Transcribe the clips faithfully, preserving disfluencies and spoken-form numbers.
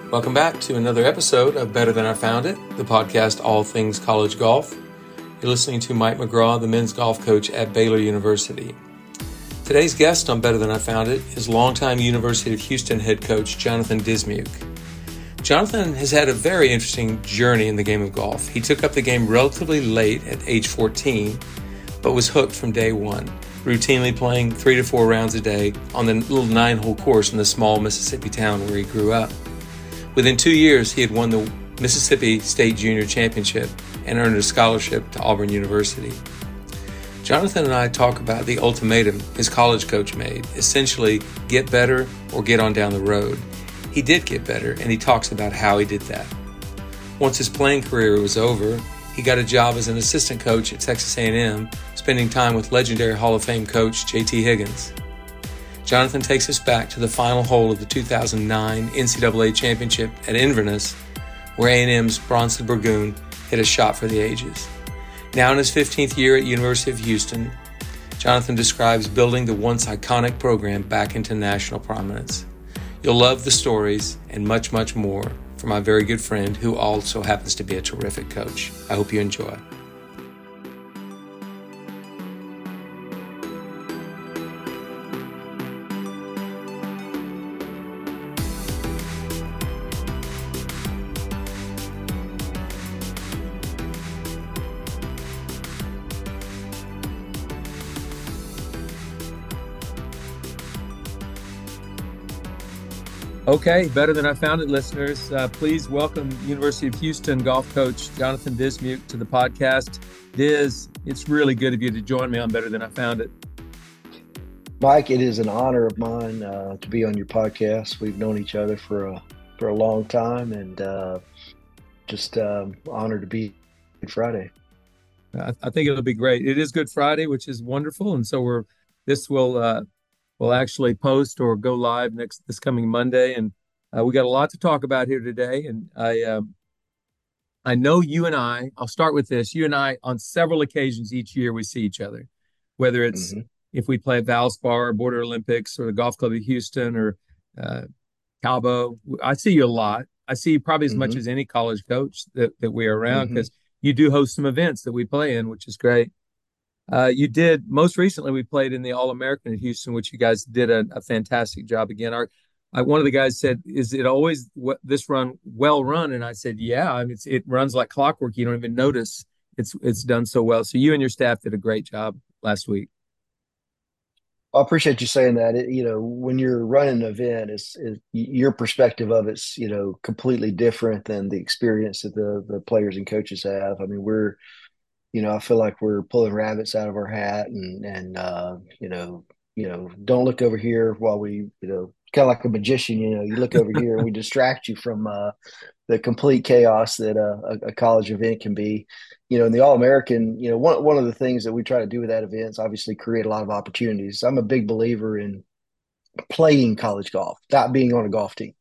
Welcome back to another episode of Better Than I Found It, the podcast all things college golf. You're listening to Mike McGraw, the men's golf coach at Baylor University. Today's guest on Better Than I Found It is longtime University of Houston head coach Jonathan Dismuke. Jonathan has had a very interesting journey in the game of golf. He took up the game relatively late at age fourteen, but was hooked from day one, routinely playing three to four rounds a day on the little nine-hole course in the small Mississippi town where he grew up. Within two years, he had won the Mississippi State Junior Championship and earned a scholarship to Auburn University. Jonathan and I talk about the ultimatum his college coach made, essentially get better or get on down the road. He did get better, and he talks about how he did that. Once his playing career was over, he got a job as an assistant coach at Texas A and M, spending time with legendary Hall of Fame coach J T Higgins. Jonathan takes us back to the final hole of the two thousand nine N C double A Championship at Inverness, where A and M's Bronson Burgoon hit a shot for the ages. Now in his fifteenth year at University of Houston, Jonathan describes building the once iconic program back into national prominence. You'll love the stories and much, much more from my very good friend who also happens to be a terrific coach. I hope you enjoy. Okay, Better Than I Found It listeners, uh, please welcome University of Houston golf coach Jonathan Dismuke to the podcast. Diz, it's really good of you to join me on Better Than I Found It. Mike, it is an honor of mine uh, to be on your podcast. We've known each other for a for a long time, and uh, just um, honored to be Good Friday. I, I think it'll be great. It is Good Friday, which is wonderful, and so we're this will. Uh, We'll actually post or go live next this coming Monday, and uh, we got a lot to talk about here today. And I, um, I know you and I. I'll start with this. You and I, on several occasions each year, we see each other, whether it's mm-hmm. if we play at Valspar or Border Olympics or the Golf Club of Houston or uh, Cabo. I see you a lot. I see you probably as mm-hmm. much as any college coach that that we are around because mm-hmm. you do host some events that we play in, which is great. Uh, you did most recently. We played in the All-American at Houston, which you guys did a, a fantastic job again. Our I, one of the guys said, "Is it always what, this run well run?" And I said, "Yeah, I mean, it's, it runs like clockwork. You don't even notice it's it's done so well." So you and your staff did a great job last week. I appreciate you saying that. It, you know, when you're running an event, it's, it's your perspective of it's you know completely different than the experience that the the players and coaches have. I mean, we're You know, I feel like we're pulling rabbits out of our hat, and and uh, you know, you know, don't look over here while we, you know, kind of like a magician. You know, you look over here and we distract you from uh, the complete chaos that uh, a, a college event can be. You know, in the All American, you know, one one of the things that we try to do with that event is obviously create a lot of opportunities. I'm a big believer in playing college golf, not being on a golf team.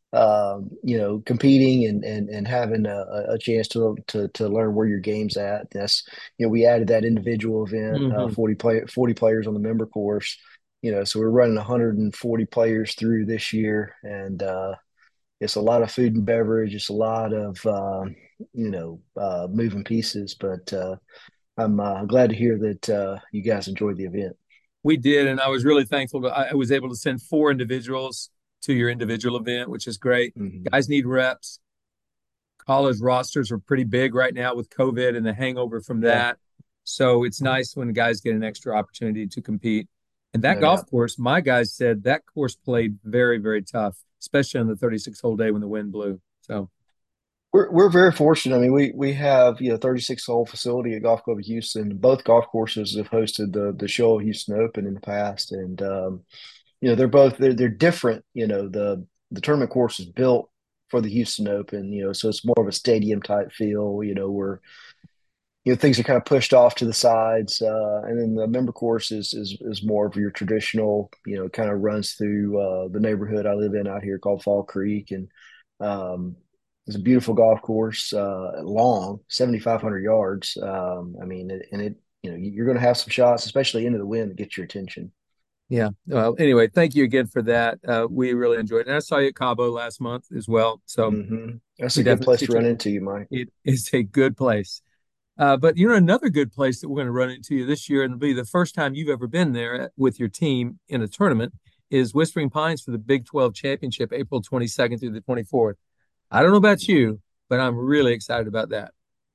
Um, you know, competing and and and having a, a chance to to to learn where your game's at. That's you know, we added that individual event, mm-hmm. uh, forty play forty players on the member course. You know, so we're running one hundred forty players through this year, and uh, it's a lot of food and beverage. It's a lot of um, you know uh, moving pieces, but uh, I'm uh, glad to hear that uh, you guys enjoyed the event. We did, and I was really thankful. I, I was able to send four individuals to your individual event, which is great. Mm-hmm. Guys need reps. College rosters are pretty big right now with COVID and the hangover from that. Yeah. So it's nice when guys get an extra opportunity to compete. And that no golf doubt. course, my guys said that course played very, very tough, especially on the thirty-six hole day when the wind blew. So we're we're very fortunate. I mean, we we have you know thirty-six hole facility at Golf Club of Houston. Both golf courses have hosted the the Shoal Houston Open in the past, and um, you know, they're both they're they're different. You know, the the tournament course is built for the Houston Open, you know, so it's more of a stadium type feel, you know, where you know things are kind of pushed off to the sides, uh, and then the member course is is is more of your traditional, you know, kind of runs through uh, the neighborhood I live in out here called Fall Creek, and um, it's a beautiful golf course, uh, long, seventy-five hundred yards. Um, I mean, it, and it you know you're going to have some shots, especially into the wind, that get your attention. Yeah. Well, anyway, thank you again for that. Uh, we really enjoyed it. And I saw you at Cabo last month as well. So Hmm. That's we a good definitely place see to each run other. into you, Mike. It is a good place. Uh, but you know, another good place that we're going to run into you this year, and it'll be the first time you've ever been there with your team in a tournament, is Whispering Pines for the Big twelve Championship, April twenty-second through the twenty-fourth. I don't know about Mhm. you, but I'm really excited about that.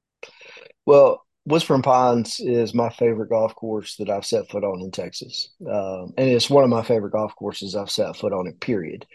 Well, Whispering Pines is my favorite golf course that I've set foot on in Texas. Um, and it's one of my favorite golf courses I've set foot on it, period.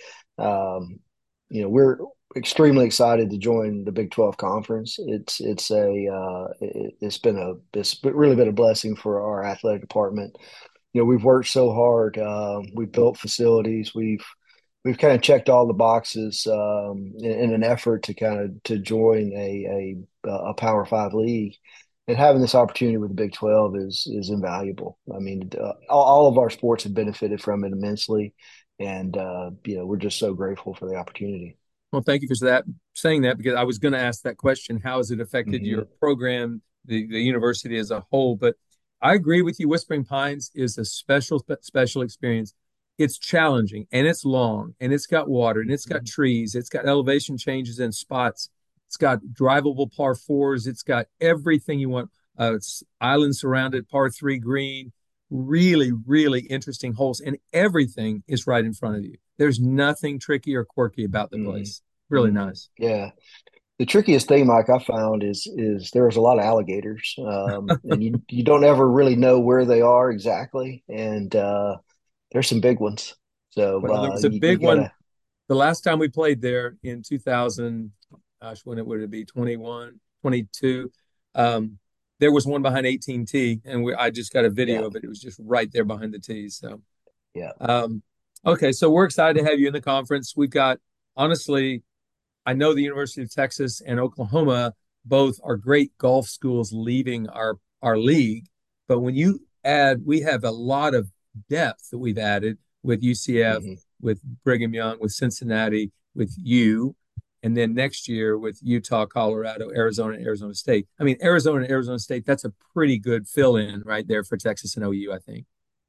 Um, you know, we're extremely excited to join the Big twelve conference. It's it's a uh, it, it's been a it's really been a blessing for our athletic department. You know, we've worked so hard. Um, we've built facilities. We've we've kind of checked all the boxes um, in, in an effort to kind of to join a a, a Power Five league, and having this opportunity with the Big twelve is is invaluable. I mean, uh, all, all of our sports have benefited from it immensely, and uh, you know we're just so grateful for the opportunity. Well, thank you for that saying that because I was going to ask that question. How has it affected Mm-hmm. your program, the, the university as a whole? But I agree with you. Whispering Pines is a special, special experience. It's challenging and it's long and it's got water and it's got trees. It's got elevation changes and spots. It's got drivable par fours. It's got everything you want. Uh, it's island surrounded par three green. Really, really interesting holes, and everything is right in front of you. There's nothing tricky or quirky about the place. Mm-hmm. Really Mm-hmm. nice. Yeah. The trickiest thing, Mike, I found is is there's a lot of alligators, um, and you you don't ever really know where they are exactly, and uh, there's some big ones. So Well, there uh, was a you, big you one gotta, the last time we played there in two thousand, gosh, when it would it be twenty-one, twenty-two. Um, there was one behind eighteen T, and we, I just got a yeah, video of it. It was just right there behind the tees. So, yeah. um, okay, so we're excited to have you in the conference. We've got, honestly, I know the University of Texas and Oklahoma both are great golf schools leaving our our league, but when you add, we have a lot of depth that we've added with U C F, Hmm. with Brigham Young, with Cincinnati, with you, and then next year with Utah, Colorado, Arizona, and Arizona State. I mean, Arizona and Arizona State, that's a pretty good fill in right there for Texas and O U, I think.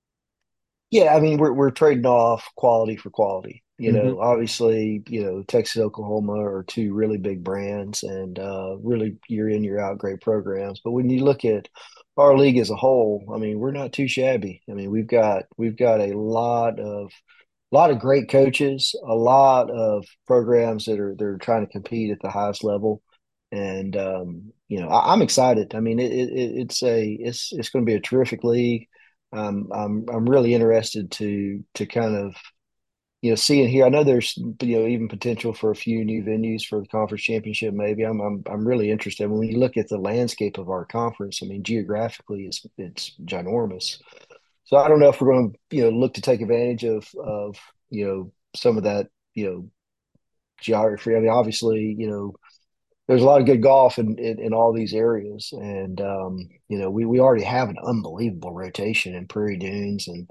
Yeah, I mean, we're we're trading off quality for quality. You Mm-hmm. know, obviously, you know, Texas, Oklahoma are two really big brands and uh, really year in, year out great programs. But when you look at our league as a whole, I mean, we're not too shabby. I mean, we've got we've got a lot of a lot of great coaches, a lot of programs that are they're trying to compete at the highest level. And um, you know, I, I'm excited. I mean, it, it, it's a it's it's going to be a terrific league. Um, I'm I'm really interested to to kind of you know see and hear. I know there's you know even potential for a few new venues for the conference championship. Maybe I'm I'm I'm really interested. When you look at the landscape of our conference, I mean geographically, it's it's ginormous. So I don't know if we're going to you know look to take advantage of of you know some of that you know geography. I mean, obviously, you know there's a lot of good golf in, in, in all these areas. And, um, you know, we, we already have an unbelievable rotation in Prairie Dunes and,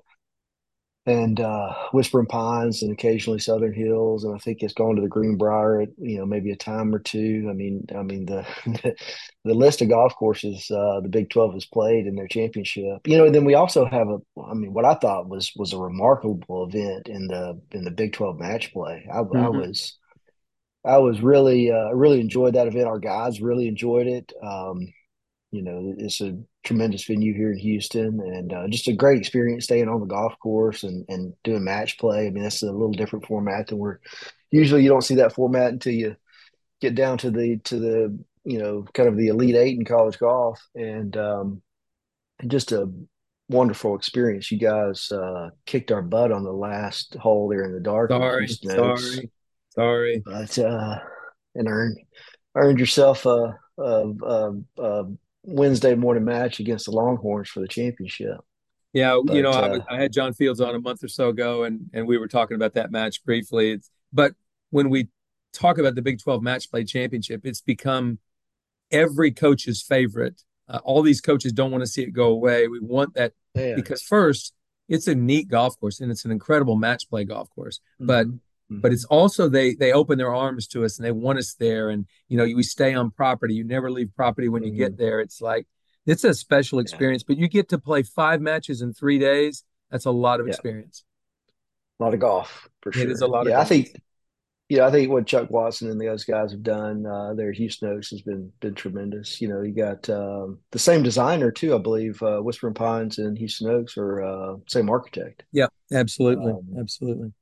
and, uh, Whispering Pines and occasionally Southern Hills. And I think it's gone to the Greenbrier at, you know, maybe a time or two. I mean, I mean, the, the, the list of golf courses, uh, the Big twelve has played in their championship, you know, and then we also have a, I mean, what I thought was, was a remarkable event in the, in the Big twelve match play. I, I Mm-hmm. was, I was really, uh, really enjoyed that event. Our guys really enjoyed it. Um, you know, it's a tremendous venue here in Houston, and uh, just a great experience staying on the golf course and and doing match play. I mean, that's a little different format than we're usually. You don't see that format until you get down to the to the you know kind of the elite eight in college golf, and um, just a wonderful experience. You guys uh, kicked our butt on the last hole there in the dark with Sorry, Houston Oaks, sorry, sorry. but uh, and earned earned yourself a, a, a, a Wednesday morning match against the Longhorns for the championship. Yeah, you know, But I was uh, I had John Fields on a month or so ago, and and we were talking about that match briefly. It's, but when we talk about the Big twelve Match Play Championship, it's become every coach's favorite. Uh, all these coaches don't want to see it go away. We want that yeah, because first, it's a neat golf course and it's an incredible match play golf course. But mm-hmm, but mm-hmm, it's also they they open their arms to us and they want us there. And you know, we stay on property. You never leave property when you mm-hmm, get there. It's like it's a special yeah, experience. But you get to play five matches in three days. That's a lot of Yeah, experience. a lot of golf for It is a sure. lot of Yeah, I golf. think Yeah, I think what Chuck Watson and the other guys have done uh, there at Houston Oaks has been been tremendous. You know, you got um, the same designer too, I believe. Uh, Whispering Pines and Houston Oaks are uh, same architect. Yeah, absolutely. Um, Absolutely.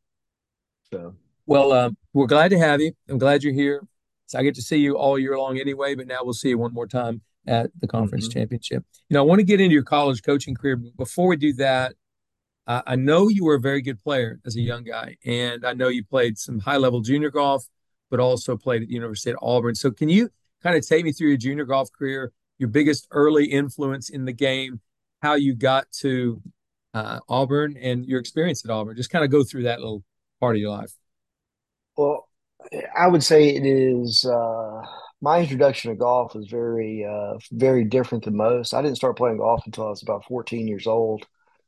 so Well, um, we're glad to have you. I'm glad you're here. So I get to see you all year long anyway, but now we'll see you one more time at the conference mhm. championship. You know, I want to get into your college coaching career. But before we do that, I, I know you were a very good player as a young guy, and I know you played some high level junior golf, but also played at the University of Auburn. So can you kind of take me through your junior golf career, your biggest early influence in the game, how you got to uh, Auburn, and your experience at Auburn? Just kind of go through that little part of your life. Well, I would say it is uh, my introduction to golf was very uh, very different than most. I didn't start playing golf until I was about fourteen years old.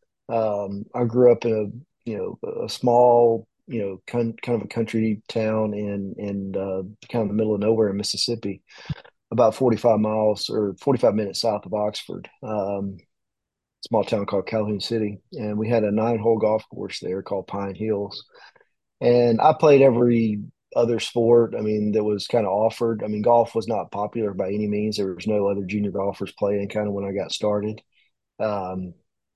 Um, I grew up in a you know a small you know kind kind of a country town in in uh, kind of the middle of nowhere in Mississippi, about forty-five miles or forty-five minutes south of Oxford. Um, small town called Calhoun City, and we had a nine hole golf course there called Pine Hills. And I played every other sport. I mean, that was kind of offered. I mean, golf was not popular by any means. There was no other junior golfers playing kind of when I got started. Um,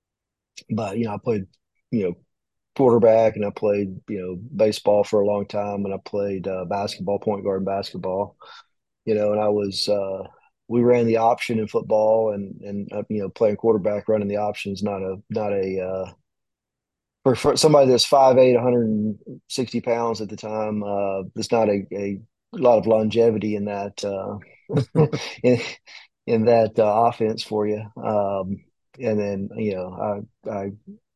but you know, I played you know quarterback, and I played you know baseball for a long time, and I played uh, basketball, point guard basketball. You know, and I was uh, we ran the option in football, and and uh, you know playing quarterback, running the option is not a not a uh, for, for somebody that's five eight, one hundred sixty pounds at the time. Uh, there's not a, a lot of longevity in that uh, in, in that uh, offense for you. Um, and then you know I I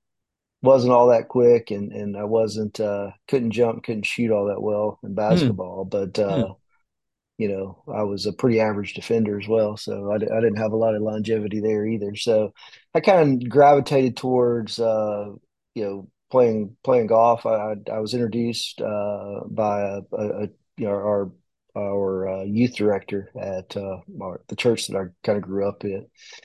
wasn't all that quick, and and I wasn't uh, couldn't jump, couldn't shoot all that well in Hmm. basketball, but Hmm. uh, you know, I was a pretty average defender as well. So I, I didn't have a lot of longevity there either. So I kind of gravitated towards, uh, you know, playing playing golf. I I was introduced uh, by a, a, a you know our our uh, youth director at uh, our, the church that I kind of grew up in,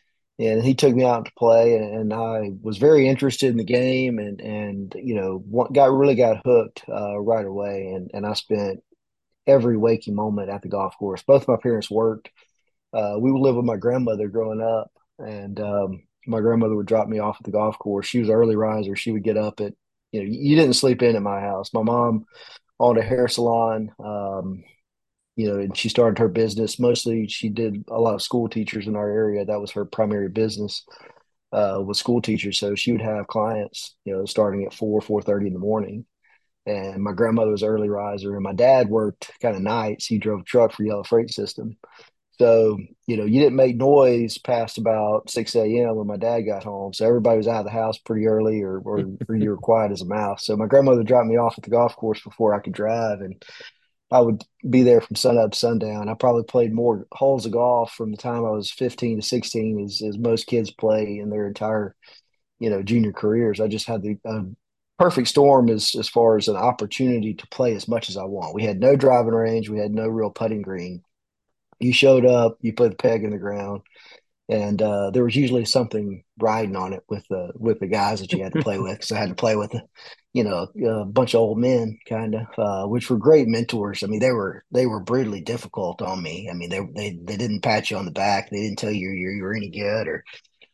and he took me out to play, and, and I was very interested in the game, and and you know, what got really got hooked uh, right away, and and I spent every waking moment at the golf course. Both my parents worked. Uh, we would live with my grandmother growing up, and um, my grandmother would drop me off at the golf course. She was an early riser. She would get up at, you know, you didn't sleep in at my house. My mom owned a hair salon, um, you know, and she started her business. Mostly she did a lot of school teachers in our area. That was her primary business, uh, was school teachers. So she would have clients, you know, starting at four, four thirty in the morning, and my grandmother was an early riser, and my dad worked kind of nights. He drove a truck for Yellow Freight System. So, you know, you didn't make noise past about six a m when my dad got home. So everybody was out of the house pretty early, or, or, or you were quiet as a mouse. So my grandmother dropped me off at the golf course before I could drive, and I would be there from sun up to sundown. I probably played more holes of golf from the time I was fifteen to sixteen as, as most kids play in their entire you know junior careers. I just had the uh, perfect storm as as far as an opportunity to play as much as I want. We had no driving range, we had no real putting green. You showed up, you put the peg in the ground, and uh, there was usually something riding on it with the with the guys that you had to play with. Because I had to play with, you know, a bunch of old men, kind of, uh, which were great mentors. I mean, they were they were brutally difficult on me. I mean, they they they didn't pat you on the back. They didn't tell you you you were any good or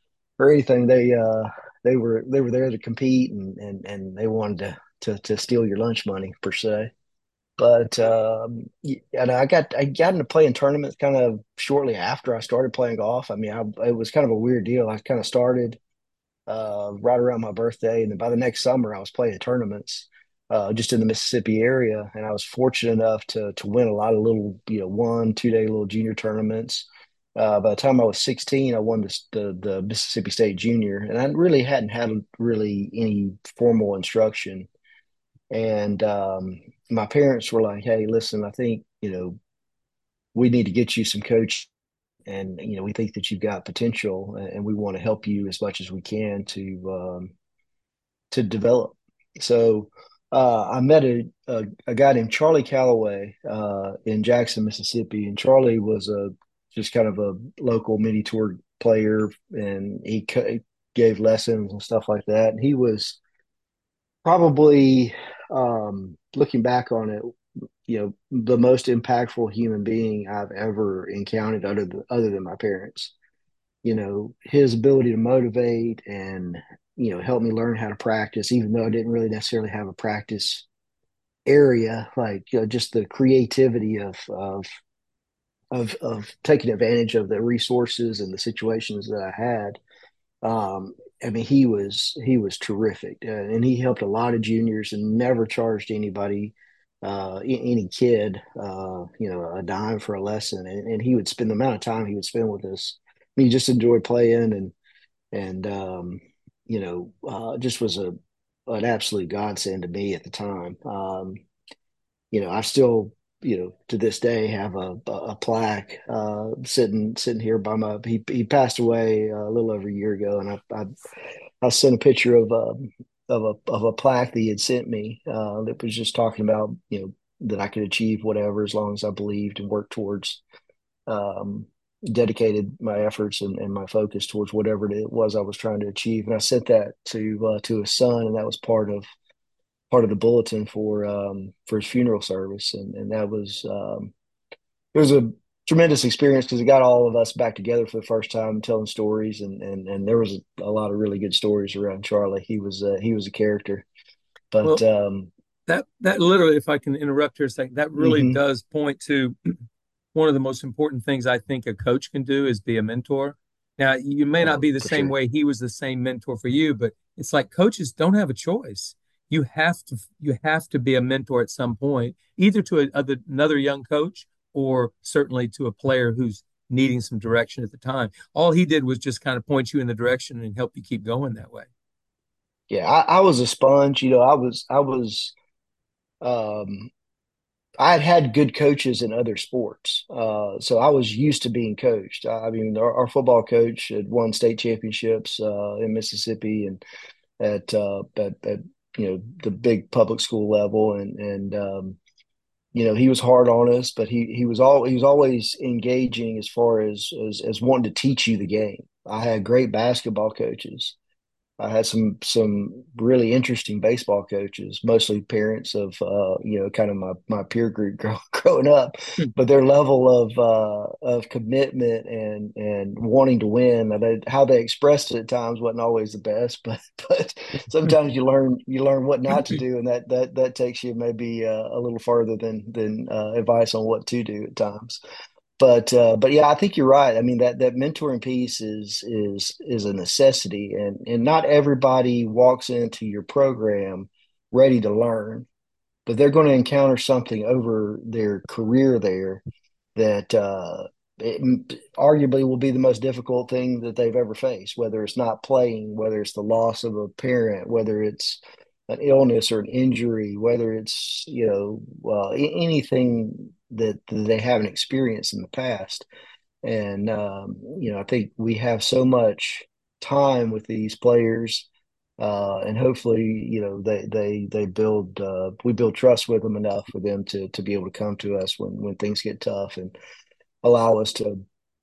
or anything. They uh they were they were there to compete, and and and they wanted to to to steal your lunch money per se. But um, and I got I got into playing tournaments kind of shortly after I started playing golf. I mean, I, it was kind of a weird deal. I kind of started uh, right around my birthday, and then by the next summer, I was playing tournaments uh, just in the Mississippi area, and I was fortunate enough to to win a lot of little, you know, one two day little junior tournaments. Uh, by the time I was sixteen, I won the, the the Mississippi State Junior, and I really hadn't had really any formal instruction. And um, my parents were like, "Hey, listen, I think you know we need to get you some coach, and you know we think that you've got potential, and we want to help you as much as we can to um, to develop." So uh, I met a, a, a guy named Charlie Calloway uh, in Jackson, Mississippi, and Charlie was a just kind of a local mini tour player, and he gave lessons and stuff like that. And he was probably, um, looking back on it, you know, the most impactful human being I've ever encountered other than, other than my parents. You know, his ability to motivate and, you know, help me learn how to practice, even though I didn't really necessarily have a practice area, like, you know, just the creativity of, of, of, of taking advantage of the resources and the situations that I had. Um, I mean, he was he was terrific, uh, and he helped a lot of juniors and never charged anybody, uh, any kid, uh, you know, a dime for a lesson. And, and he would spend the amount of time he would spend with us. I mean, he just enjoyed playing and and um, you know, uh, just was a an absolute godsend to me at the time. Um, you know, I still, you know, to this day have a a plaque uh, sitting sitting here by my. He he passed away a little over a year ago, and I I, I sent a picture of a of a of a plaque that he had sent me uh, that was just talking about, you know, that I could achieve whatever as long as I believed and worked towards. Um, dedicated my efforts and, and my focus towards whatever it was I was trying to achieve, and I sent that to uh, to his son, and that was part of part of the bulletin for um, for his funeral service, and and that was um, it was a tremendous experience because it got all of us back together for the first time, telling stories, and and and there was a, a lot of really good stories around Charlie. He was uh, he was a character, but Well, um, that that literally, if I can interrupt here a second, that really mm-hmm. does point to one of the most important things I think a coach can do is be a mentor. Now, you may not Oh, be the for same sure. way he was the same mentor for you, but it's like coaches don't have a choice. You have to you have to be a mentor at some point, either to a, other, another young coach or certainly to a player who's needing some direction at the time. All he did was just kind of point you in the direction and help you keep going that way. Yeah, I, I was a sponge. You know, I was I was um, I had had good coaches in other sports, uh, so I was used to being coached. I mean, our, our football coach had won state championships uh, in Mississippi and at, uh, at at you know, the big public school level, and and um, you know, he was hard on us, but he he was all he was always engaging as far as as as wanting to teach you the game. I had great basketball coaches. I had some some really interesting baseball coaches, mostly parents of uh, you know, kind of my my peer group grow, growing up, Hmm. but their level of uh, of commitment and and wanting to win, they, how they expressed it at times wasn't always the best, but but sometimes you learn you learn what not to do, and that that that takes you maybe uh, a little further than than uh, advice on what to do at times. But uh, but yeah, I think you're right. I mean, that that mentoring piece is is is a necessity, and and not everybody walks into your program ready to learn, but they're going to encounter something over their career there that uh, it arguably will be the most difficult thing that they've ever faced. Whether it's not playing, whether it's the loss of a parent, whether it's an illness or an injury, whether it's, you know, uh, anything that, that they haven't experienced in the past. And um, you know, I think we have so much time with these players, uh, and hopefully, you know, they they they build uh, we build trust with them enough for them to to be able to come to us when when things get tough and allow us to,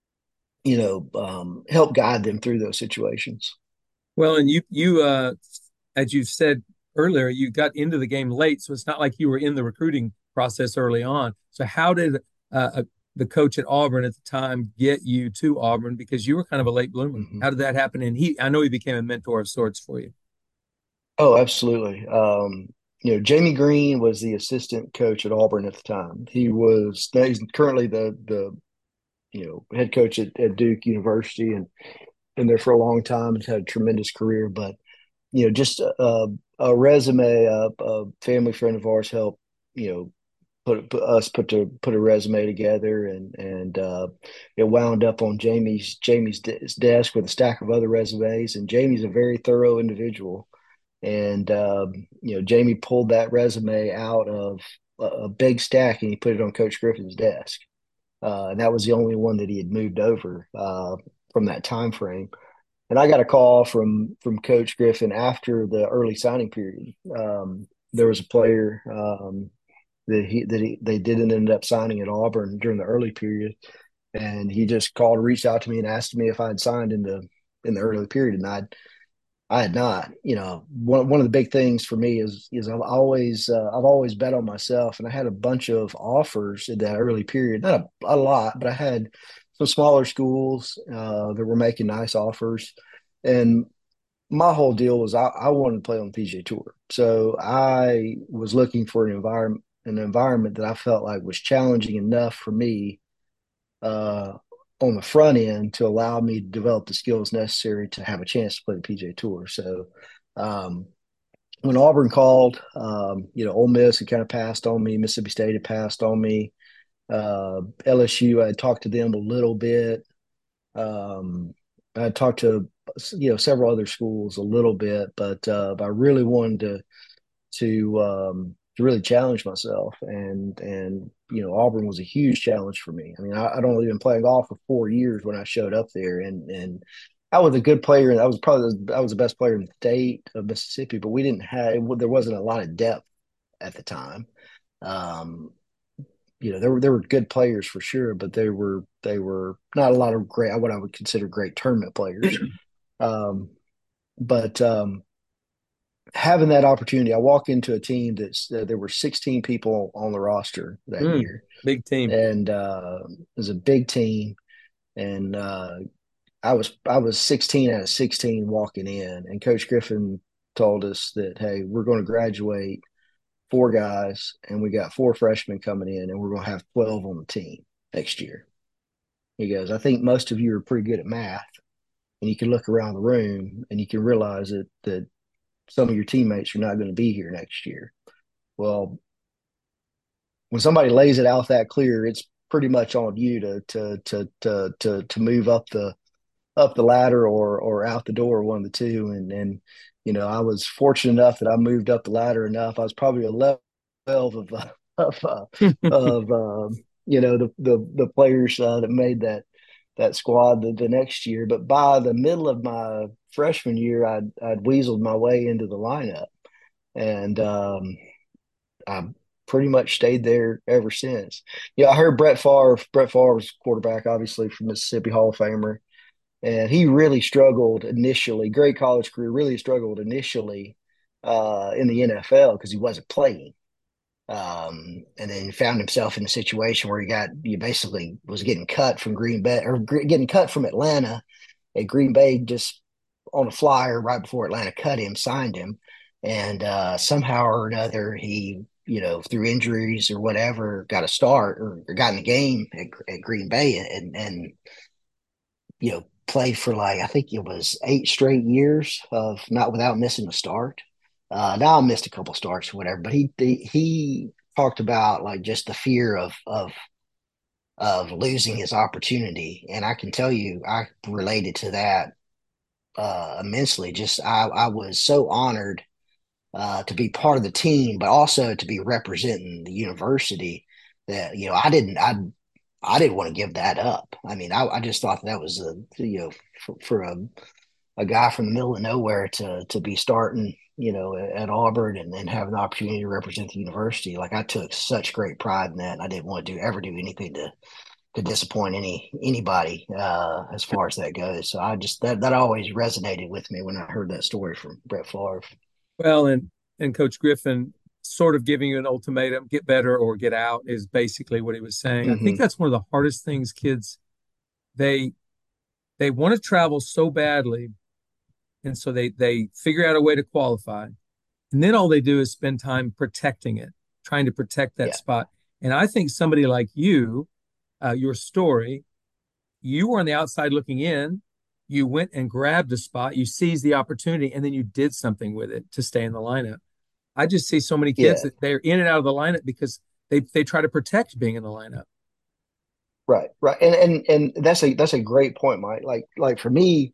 you know, um, help guide them through those situations. Well, and you you uh as you said earlier, you got into the game late, so it's not like you were in the recruiting process early on. So how did uh, uh, the coach at Auburn at the time get you to Auburn because you were kind of a late bloomer? Mm-hmm. How did that happen? And he, I know he became a mentor of sorts for you. Oh, absolutely. Um, you know, Jamie Green was the assistant coach at Auburn at the time. He was he's currently the the you know, head coach at, at Duke University, and been there for a long time and had a tremendous career. But you know, just a, a resume, a, a family friend of ours helped, you know, put, put us put to put a resume together, and and uh, it wound up on Jamie's Jamie's desk with a stack of other resumes. And Jamie's a very thorough individual, and um, you know, Jamie pulled that resume out of a, a big stack and he put it on Coach Griffin's desk, uh, and that was the only one that he had moved over uh, from that time frame. And I got a call from from Coach Griffin after the early signing period. Um, there was a player um, that he that he, they didn't end up signing at Auburn during the early period, and he just called, reached out to me, and asked me if I had signed in the in the early period, and I I had not. You know, one one of the big things for me is is I've always uh, I've always bet on myself, and I had a bunch of offers in that early period. Not a, a lot, but I had some smaller schools uh, that were making nice offers, and my whole deal was I, I wanted to play on the P G A Tour. So I was looking for an environment an environment that I felt like was challenging enough for me uh, on the front end to allow me to develop the skills necessary to have a chance to play the P G A Tour. So um, when Auburn called, um, you know, Ole Miss had kind of passed on me. Mississippi State had passed on me. Uh, L S U, I had talked to them a little bit. Um, I talked to you know several other schools a little bit, but uh, I really wanted to to um, to really challenge myself, and and you know Auburn was a huge challenge for me. I mean, I, I'd only been playing golf for four years when I showed up there, and and I was a good player, and I was probably I was the best player in the state of Mississippi, but we didn't have there wasn't a lot of depth at the time. Um, you know, there were there were good players for sure, but they were they were not a lot of great what I would consider great tournament players. Um, but um, having that opportunity, I walk into a team that's uh, there were sixteen people on the roster that Mm, year, big team. and uh, it was a big team. And uh, I was I was sixteen out of sixteen walking in, and Coach Griffin told us that hey, we're going to graduate four guys, and we got four freshmen coming in, and we're going to have twelve on the team next year. He goes, I think most of you are pretty good at math, and you can look around the room and you can realize that that some of your teammates are not going to be here next year. Well, when somebody lays it out that clear, it's pretty much on you to to to to to to move up the up the ladder or or out the door, one of the two. And and you know, I was fortunate enough that I moved up the ladder enough. I was probably a level twelve of uh, of uh, of um, you know the the the players uh, that made that that squad the, the next year. But by the middle of my freshman year, I'd I'd weaseled my way into the lineup, and um, I pretty much stayed there ever since. Yeah, I heard Brett Favre. Brett Favre was quarterback, obviously from Mississippi, Hall of Famer, and he really struggled initially. Great college career, really struggled initially uh, in the N F L because he wasn't playing. Um, and then found himself in a situation where he got you basically was getting cut from Green Bay or getting cut from Atlanta. And Green Bay just on a flyer right before Atlanta cut him, signed him, and uh, somehow or another he, you know, through injuries or whatever, got a start or, or got in the game at, at Green Bay, and and you know played for like I think it was eight straight years of not without missing a start. Uh, now I missed a couple starts or whatever, but he he talked about like just the fear of of of losing his opportunity, and I can tell you I related to that uh, immensely. Just I, I was so honored uh, to be part of the team, but also to be representing the university. That you know, I didn't, I, I didn't want to give that up. I mean, I, I just thought that was a, you know, for, for a, a guy from the middle of nowhere to to be starting, you know, at Auburn and then have an opportunity to represent the university. Like I took such great pride in that, and I didn't want to do ever do anything to to disappoint any anybody uh, as far as that goes. So I just that that always resonated with me when I heard that story from Brett Favre. Well, and and Coach Griffin sort of giving you an ultimatum, get better or get out is basically what he was saying. I think Mm-hmm. that's one of the hardest things kids they they want to travel so badly, and so they they figure out a way to qualify. And then all they do is spend time protecting it, trying to protect that Yeah, spot. And I think somebody like you, uh, your story, you were on the outside looking in. You went and grabbed a spot, you seized the opportunity, and then you did something with it to stay in the lineup. I just see so many kids yeah, that they're in and out of the lineup because they they try to protect being in the lineup. right, right, and and and that's a that's a great point, Mike. Like like for me,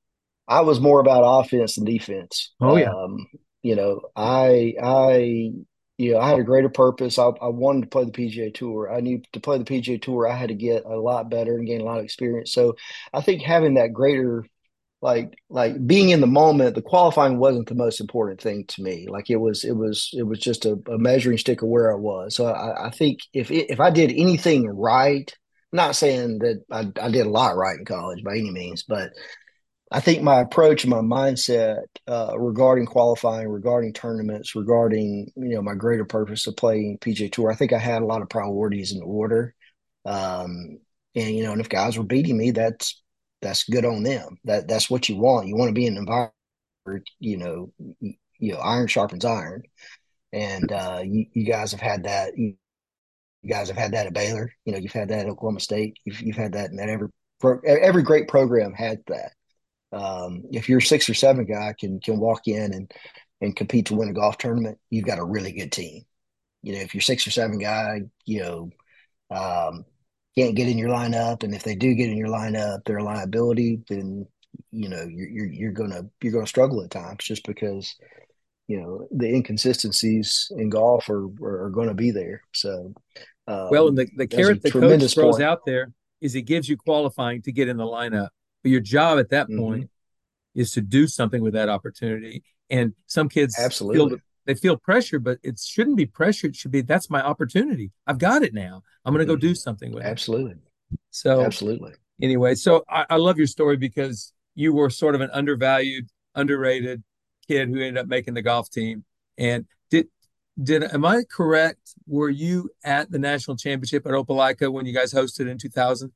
I was more about offense than defense. Oh yeah. Um, you know, I I you know I had a greater purpose. I, I wanted to play the P G A Tour. I knew to play the P G A Tour, I had to get a lot better and gain a lot of experience. So I think having that greater like like being in the moment, the qualifying wasn't the most important thing to me. Like it was it was it was just a, a measuring stick of where I was. So I, I think if it, if I did anything right, I'm not saying that I, I did a lot right in college by any means, but I think my approach and my mindset uh, regarding qualifying, regarding tournaments, regarding you know my greater purpose of playing P G A Tour, I think I had a lot of priorities in order. Um, and you know, and if guys were beating me, that's that's good on them. That that's what you want. You want to be in an environment where you know you, you know iron sharpens iron, and uh, you, you guys have had that. You, you guys have had that at Baylor. You know, you've had that at Oklahoma State. You've you've had that in every pro, every great program had that. Um, if you're a six or seven guy can can walk in and and compete to win a golf tournament, you've got a really good team. You know, if you're six or seven guy, you know, um, can't get in your lineup, and if they do get in your lineup, they're a liability. Then you know you're you're, you're gonna you're gonna struggle at times just because you know the inconsistencies in golf are are, are going to be there. So Well, um, and the, the that's a carrot the coach tremendous throws point. out there is he gives you qualifying to get in the lineup. But your job at that Hmm. point is to do something with that opportunity. And some kids feel Absolutely. they feel pressure, but it shouldn't be pressure. It should be that's my opportunity. I've got it now. I'm going to go Hmm. do something with it. Absolutely. So Absolutely. anyway, so I, I love your story because you were sort of an undervalued, underrated kid who ended up making the golf team. And did did am I correct? Were you at the national championship at Opelika when you guys hosted in two thousand?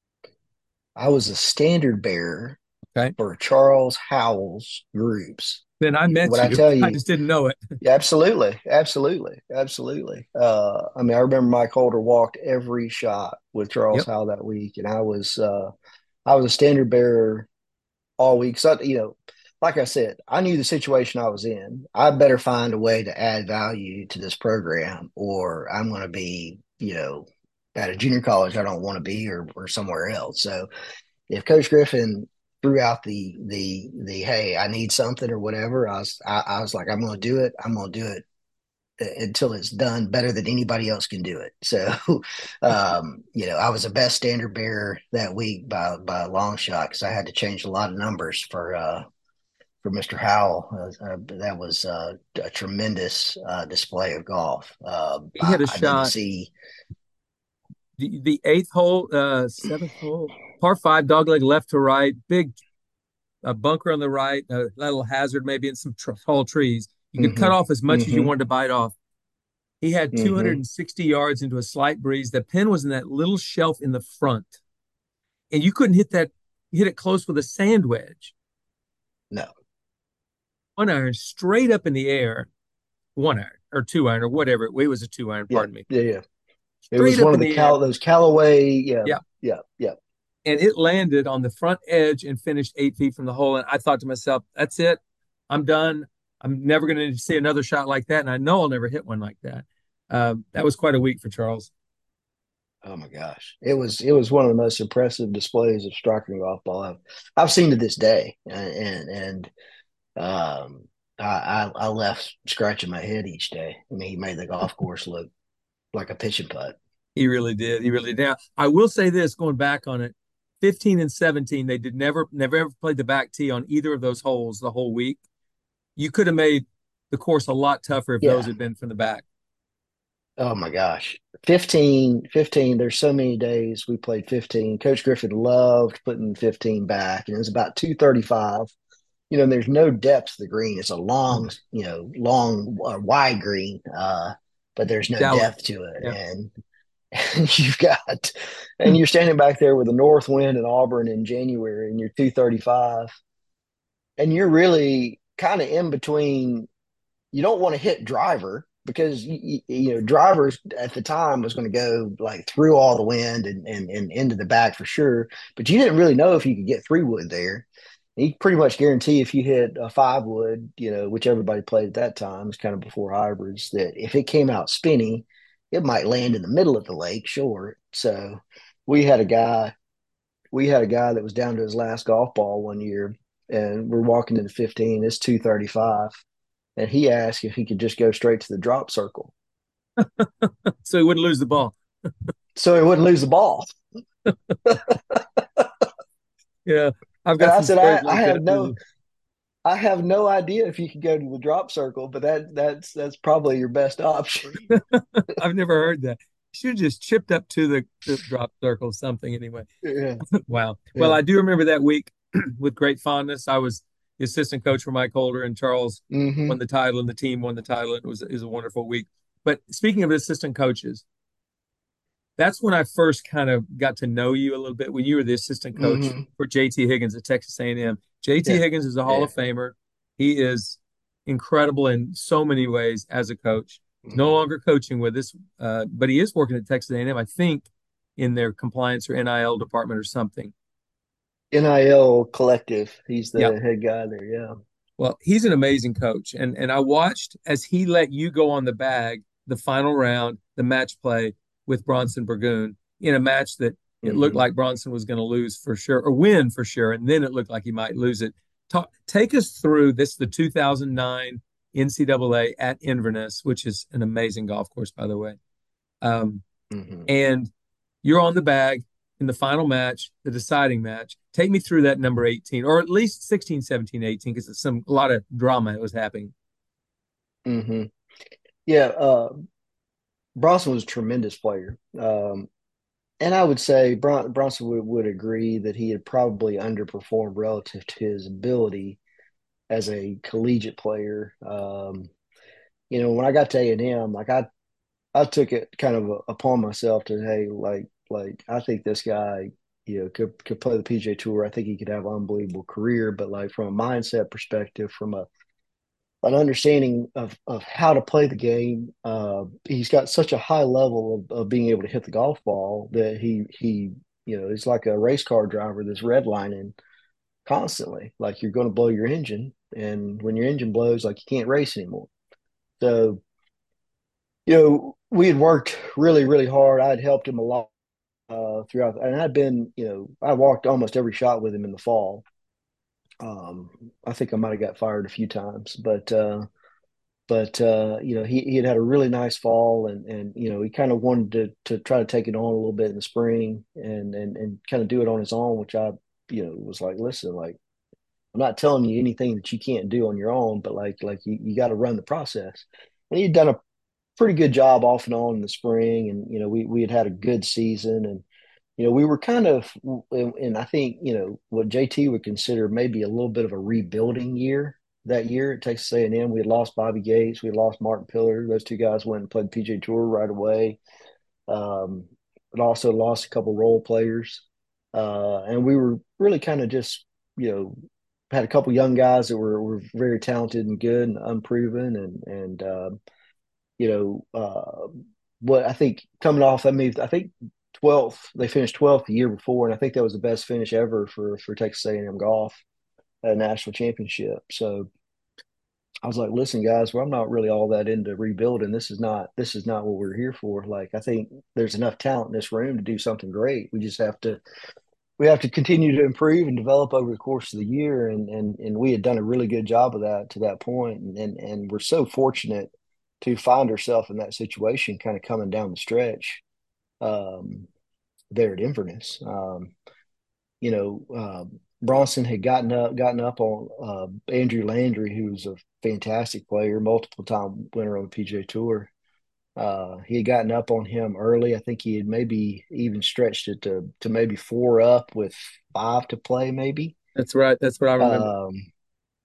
I was a standard bearer Okay. for Charles Howell's groups. Then I met What I you. tell I you, just didn't know it. yeah, absolutely, absolutely, absolutely. Uh, I mean, I remember Mike Holder walked every shot with Charles Yep. Howell that week, and I was uh, I was a standard bearer all week. So you know, like I said, I knew the situation I was in. I better find a way to add value to this program, or I'm going to be, you know, at a junior college I don't want to be, or or somewhere else. So if Coach Griffin threw out the the the hey, I need something or whatever, I was I, I was like, I'm going to do it. I'm going to do it until it's done better than anybody else can do it. So, um, you know, I was the best standard bearer that week by by a long shot because I had to change a lot of numbers for uh, for Mister Howell. Uh, uh, that was uh, a tremendous uh, display of golf. Uh, He I, had a I didn't shot see. the, the eighth hole, uh, seventh hole, par five, dogleg left to right, big uh, bunker on the right, a little hazard maybe in some tr- tall trees. You could cut Hmm. off as much as you Hmm. wanted to bite off. He had Hmm. two hundred sixty yards into a slight breeze. The pin was in that little shelf in the front, and you couldn't hit that, hit it close with a sand wedge. No. One iron straight up in the air, one iron or two iron or whatever. It was a two iron, Yeah. pardon me. Yeah. Yeah. It Straight was up one in of the the air. Cal those Callaway. Yeah. Yeah. Yeah. Yeah. And it landed on the front edge and finished eight feet from the hole. And I thought to myself, that's it. I'm done. I'm never going to see another shot like that. And I know I'll never hit one like that. Um, that was quite a week for Charles. Oh my gosh, it was it was one of the most impressive displays of striking golf ball I've I've seen to this day, and and, and um, I, I I left scratching my head each day. I mean, he made the golf course look like a pitching putt. He really did. He really did. Now, I will say this, going back on it, fifteen and seventeen, they did never, never ever played the back tee on either of those holes the whole week. You could have made the course a lot tougher if those Yeah. had been from the back. Oh my gosh. fifteen, fifteen. There's so many days we played fifteen. Coach Griffin loved putting fifteen back, and it was about two thirty-five. You know, and there's no depth to the green. It's a long, you know, long, uh, wide green, uh, but there's no Shallow. depth to it. Yeah. And and you've got, and you're standing back there with a north wind in Auburn in January, and you're two thirty-five, and you're really kind of in between. You don't want to hit driver because you, you know drivers at the time was going to go like through all the wind and, and and into the back for sure, but you didn't really know if you could get three wood there. You pretty much guarantee if you hit a five wood, you know, which everybody played at that time, it's kind of before hybrids, that if it came out spinny, it might land in the middle of the lake, sure. So we had a guy, we had a guy that was down to his last golf ball one year, and we're walking into fifteen. It's two thirty-five, and he asked if he could just go straight to the drop circle So he wouldn't lose the ball. so he wouldn't lose the ball. Yeah. I've And got I some said, stories I, I like have that no, too. I have no idea if you could go to the drop circle, but that that's that's probably your best option. I've never heard that. Should have just chipped up to the, the drop circle, something anyway. Yeah, Wow. Well, yeah. I do remember that week. with great fondness. I was the assistant coach for Mike Holder, and Charles Mm-hmm. won the title, and the team won the title. It was, it was a wonderful week. But speaking of assistant coaches, that's when I first kind of got to know you a little bit when you were the assistant coach Mm-hmm. for J T Higgins at Texas A and M. J T Yeah. Higgins is a Hall Yeah. of Famer. He is incredible in so many ways as a coach. He's no Mm-hmm. longer coaching with us, uh, but he is working at Texas A and M, I think, in their compliance or N I L department or something. N I L Collective. He's Yeah. the head guy there. Yeah. Well, he's an amazing coach. And and I watched as he let you go on the bag, the final round, the match play with Bronson Burgoon in a match that it looked Mm-hmm. like Bronson was going to lose for sure or win for sure. And then it looked like he might lose it. Talk, take us through this, the two thousand nine N C double A at Inverness, which is an amazing golf course, by the way. Um, Mm-hmm. and you're on the bag in the final match, the deciding match. Take me through that number eighteen, or at least sixteen, seventeen, eighteen, because it's some a lot of drama that was happening. Mm-hmm. Yeah. Uh, Bronson was a tremendous player. Um, and I would say Bron- Bronson would, would agree that he had probably underperformed relative to his ability as a collegiate player. Um, you know, when I got to A and M, like I, I took it kind of upon myself to, hey, like, like I think this guy, you know, could could play the P G A Tour. I think he could have an unbelievable career. But like from a mindset perspective, from a an understanding of of how to play the game, uh, he's got such a high level of, of being able to hit the golf ball that he he you know it's like a race car driver that's redlining constantly. Like you're going to blow your engine, and when your engine blows, like you can't race anymore. So you know, we had worked really, really hard. I had helped him a lot uh, throughout, and I'd been, you know, I walked almost every shot with him in the fall. Um, I think I might have got fired a few times, but uh, but uh, you know, he he had had a really nice fall, and and you know, he kind of wanted to to try to take it on a little bit in the spring, and and and kind of do it on his own, which I, you know, was like, listen, like I'm not telling you anything that you can't do on your own, but like like you, you got to run the process. And he'd done a pretty good job off and on in the spring, and you know we we had had a good season, and you know we were kind of, and, and I think you know what J T would consider maybe a little bit of a rebuilding year that year at Texas A and M. We had lost Bobby Gates, we had lost Martin Pillar. Those two guys went and played the P G A Tour right away. Um, but also lost a couple role players, uh, and we were really kind of just you know had a couple young guys that were were very talented and good and unproven, and and uh, you know, uh, what I think coming off, I mean, I think twelfth, they finished twelfth the year before, and I think that was the best finish ever for for Texas A and M golf at a national championship. So I was like, listen, guys, well, I'm not really all that into rebuilding. This is not this is not what we're here for. Like, I think there's enough talent in this room to do something great. We just have to we have to continue to improve and develop over the course of the year. And and and we had done a really good job of that to that point. And and, and we're so fortunate to find ourselves in that situation kind of coming down the stretch um, there at Inverness. Um, you know, uh, Bronson had gotten up gotten up on uh, Andrew Landry, who was a fantastic player, multiple time winner on the P G A Tour. Uh, he had gotten up on him early. I think he had maybe even stretched it to to maybe four up with five to play, maybe. That's right. That's what I remember. Um,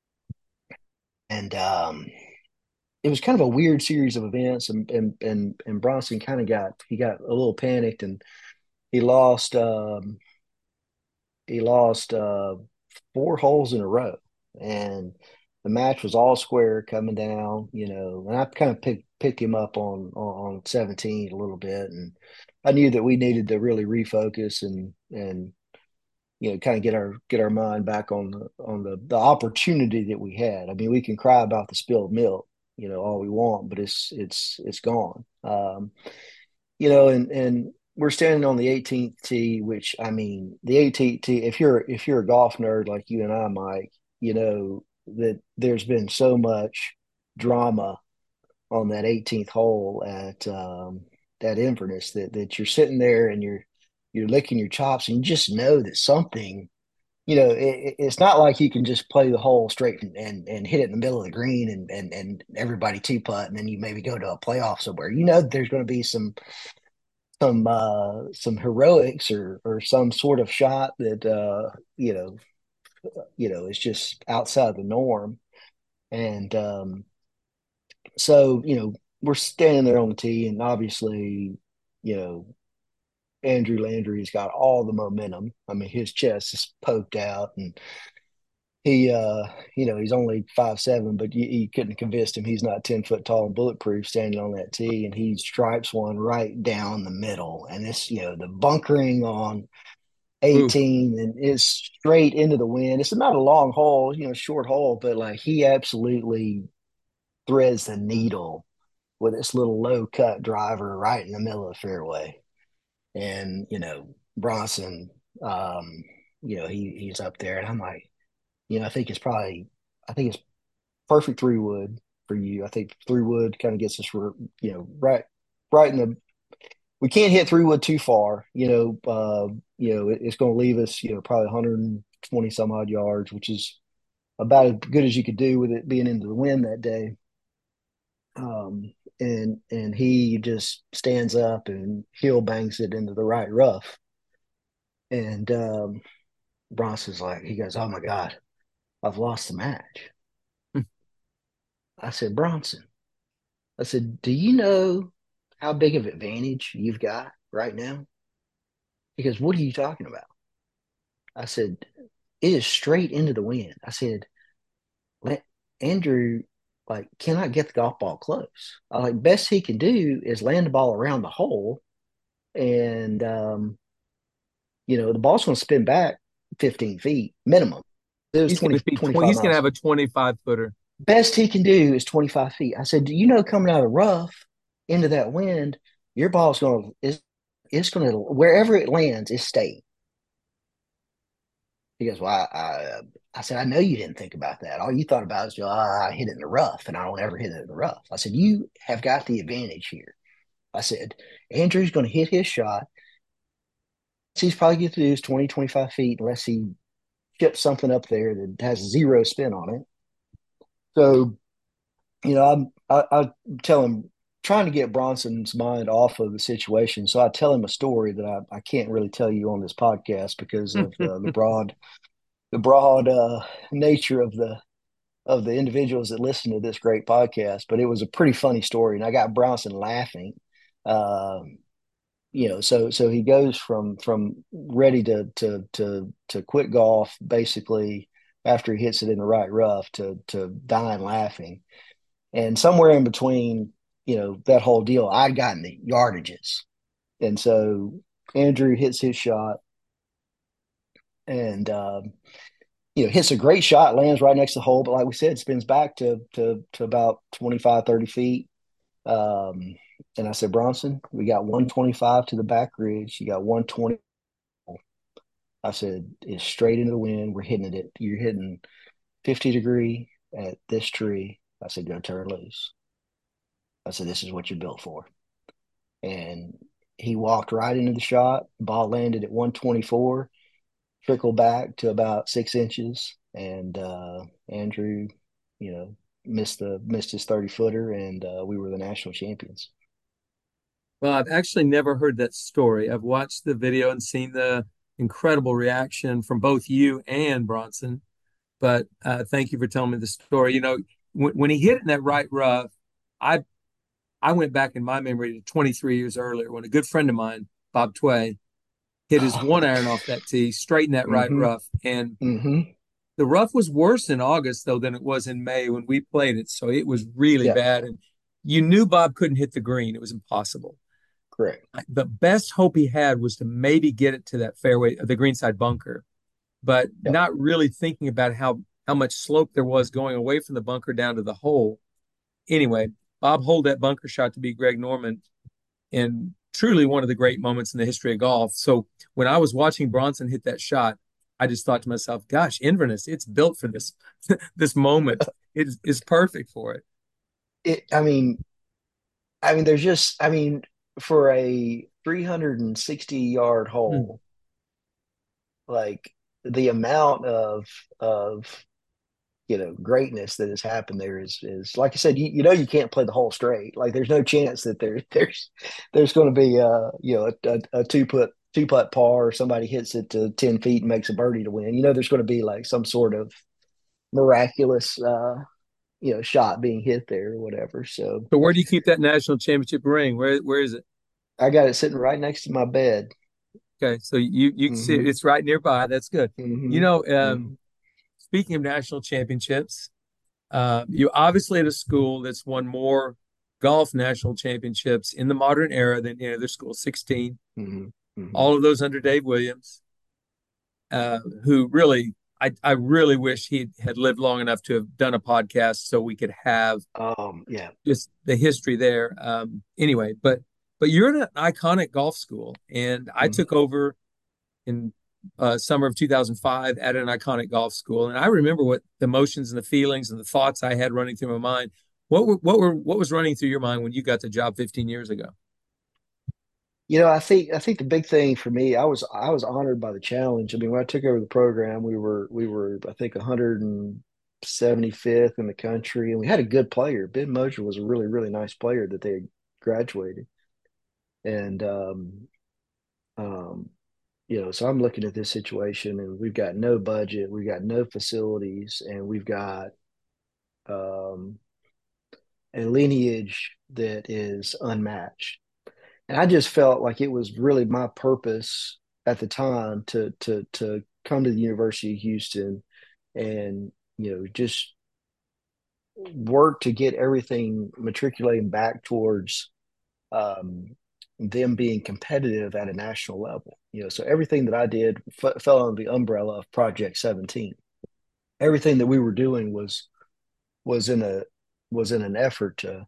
and um, it was kind of a weird series of events, and and and, and Bronson kind of got he got a little panicked, and he lost um, he lost uh, four holes in a row, and the match was all square coming down, you know. And I kind of picked picked him up on, on on seventeen a little bit, and I knew that we needed to really refocus and and you know kind of get our get our mind back on the on the the opportunity that we had. I mean, we can cry about the spilled milk, you know, all we want, but it's it's it's gone. Um, you know, and and we're standing on the eighteenth tee, which I mean, the eighteenth tee. If you're if you're a golf nerd like you and I, Mike, you know that there's been so much drama on that eighteenth hole at um, at Inverness that that you're sitting there and you're you're licking your chops and you just know that something. You know, it, it's not like you can just play the hole straight and, and, and hit it in the middle of the green and, and, and everybody two putt and then you maybe go to a playoff somewhere. You know, there's going to be some some uh some heroics or or some sort of shot that uh you know you know, it's just outside the norm. And um, so, you know, we're standing there on the tee, and obviously, you know, Andrew Landry's got all the momentum. I mean, his chest is poked out, and he, uh, you know, he's only five seven, but you, you couldn't convince him he's not ten foot tall and bulletproof standing on that tee, and he stripes one right down the middle, and it's, you know, the bunkering on Ooh. eighteen, and it's straight into the wind. It's not a long hole, you know, short hole, but like he absolutely threads the needle with this little low cut driver right in the middle of the fairway. And, you know, Bronson, um, you know, he he's up there, and I'm like, you know, I think it's probably, I think it's perfect three wood for you. I think three wood kind of gets us for, you know, right, right in the, we can't hit three wood too far, you know, uh, you know, it, it's going to leave us, you know, probably one hundred twenty some odd yards, which is about as good as you could do with it being into the wind that day. Um, and and he just stands up and heel bangs it into the right rough. And um, Bronson's like, he goes, "Oh my God, I've lost the match." I said, "Bronson," I said, "do you know how big of advantage you've got right now?" He goes, "What are you talking about?" I said, "It is straight into the wind." I said, "Let Andrew like cannot get the golf ball close. I like best he can do is land the ball around the hole, and um, you know, the ball's going to spin back fifteen feet minimum. It was He's going twenty to be twenty, twenty-five he's going to miles. have a twenty-five footer. Best he can do is twenty-five feet. I said, "Do you know coming out of rough into that wind, your ball's going to, is it's going to, wherever it lands, it's staying." He goes, "Well, I, I, I said, I know you didn't think about that. All you thought about is, oh, I hit it in the rough, and I don't ever hit it in the rough." I said, "You have got the advantage here." I said, "Andrew's going to hit his shot. He's probably get to do is twenty, twenty-five feet unless he chips something up there that has zero spin on it." So, you know, I'm, I, I tell him, trying to get Bronson's mind off of the situation. So I tell him a story that I, I can't really tell you on this podcast because of uh, the broad, the broad uh, nature of the of the individuals that listen to this great podcast. But it was a pretty funny story, and I got Bronson laughing. Um, you know, so so he goes from from ready to to to to quit golf basically after he hits it in the right rough to to dying laughing. And somewhere in between, you know, that whole deal, I'd gotten the yardages. And so Andrew hits his shot, and um, you know, hits a great shot, lands right next to the hole, but like we said, spins back to to to about twenty-five, thirty feet. Um, and I said, "Bronson, we got one twenty-five to the back ridge. You got one twenty." I said, "It's straight into the wind. We're hitting it. You're hitting fifty degree at this tree." I said, "Go turn loose." I said, "This is what you're built for." And he walked right into the shot. Ball landed at one twenty-four, trickled back to about six inches. And uh, Andrew, you know, missed the missed his thirty footer, and uh, we were the national champions. Well, I've actually never heard that story. I've watched the video and seen the incredible reaction from both you and Bronson. But uh, thank you for telling me the story. You know, when, when he hit it in that right rough, I I went back in my memory to twenty-three years earlier when a good friend of mine, Bob Tway, hit his one iron off that tee, straight in that right Mm-hmm. rough. And Mm-hmm. the rough was worse in August, though, than it was in May when we played it. So it was really Yeah, bad. And you knew Bob couldn't hit the green. It was impossible. correct. The best hope he had was to maybe get it to that fairway, the greenside bunker, but Yep. not really thinking about how how much slope there was going away from the bunker down to the hole. Anyway, Bob holed that bunker shot to be Greg Norman, and truly one of the great moments in the history of golf. So when I was watching Bronson hit that shot, I just thought to myself, "Gosh, Inverness, it's built for this this moment. It is perfect for it." It, I mean, I mean, there's just, I mean, for a three hundred sixty yard Hmm. hole, like the amount of of you know greatness that has happened there is is like I said, you, you know you can't play the hole straight. Like there's no chance that there there's there's going to be uh you know a, a, a two foot two putt par, or somebody hits it to ten feet and makes a birdie to win. You know, there's going to be like some sort of miraculous, uh, you know, shot being hit there or whatever. So So where do you keep that national championship ring? Where where is it? I got it sitting right next to my bed. Okay, so you you can see it, Mm-hmm. it's right nearby. That's good. You Mm-hmm. know, um, Mm-hmm. speaking of national championships, uh, you obviously at a school that's won more golf national championships in the modern era than any other school, sixteen. Mm-hmm. Mm-hmm. All of those under Dave Williams, uh, who really, I, I really wish he had lived long enough to have done a podcast so we could have Um, yeah. just the history there. Um, anyway, but but you're in an iconic golf school, and I Mm-hmm. took over in uh, summer of two thousand five at an iconic golf school, and I remember what the emotions and the feelings and the thoughts I had running through my mind. What were what were what was running through your mind when you got the job fifteen years ago? You know, I think I think the big thing for me, I was I was honored by the challenge. I mean, when I took over the program, we were we were I think one hundred seventy-fifth in the country, and we had a good player. Ben Mosier was a really really nice player that they had graduated, and um, um, you know, so I'm looking at this situation, and we've got no budget, we've got no facilities, and we've got um, a lineage that is unmatched. And I just felt like it was really my purpose at the time to to to come to the University of Houston and you know just work to get everything matriculating back towards um, them being competitive at a national level. You know, so everything that I did f- fell under the umbrella of Project seventeen. Everything that we were doing was was in a was in an effort to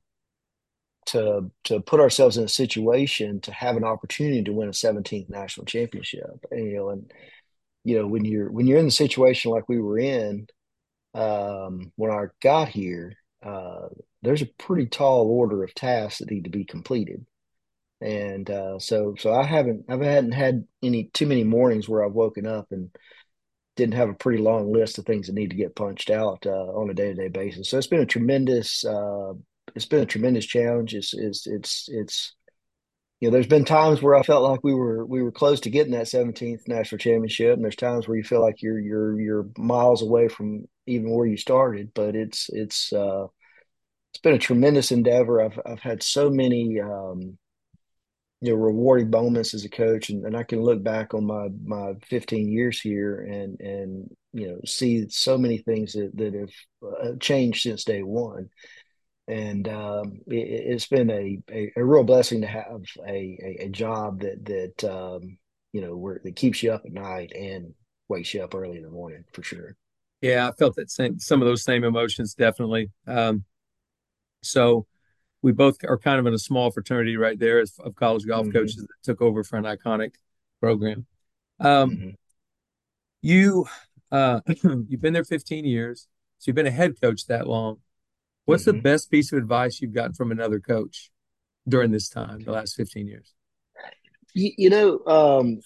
to to put ourselves in a situation to have an opportunity to win a seventeenth national championship. And, you know, and you know when you're when you're in the situation like we were in um, when I got here, uh, there's a pretty tall order of tasks that need to be completed. And uh, so so I haven't I haven't had any too many mornings where I've woken up and didn't have a pretty long list of things that need to get punched out uh, on a day to day basis. So it's been a tremendous uh, it's been a tremendous challenge. It's it's it's it's you know there's been times where I felt like we were we were close to getting that seventeenth national championship, and there's times where you feel like you're you're you're miles away from even where you started. But it's it's uh, it's been a tremendous endeavor. I've I've had so many um, you know rewarding moments as a coach, and, and I can look back on my my fifteen years here and and you know see so many things that that have uh, changed since day one. And um, it, has been a, a, a real blessing to have a, a, a job that that um, you know where that keeps you up at night and wakes you up early in the morning for sure. Yeah, I felt that same some of those same emotions definitely. Um, so we both are kind of in a small fraternity right there of, of college golf Mm-hmm. coaches that took over for an iconic program. Um, Mm-hmm. you uh, you've been there fifteen years, so you've been a head coach that long. What's the Mm-hmm. best piece of advice you've gotten from another coach during this time, the last fifteen years? You, you know um,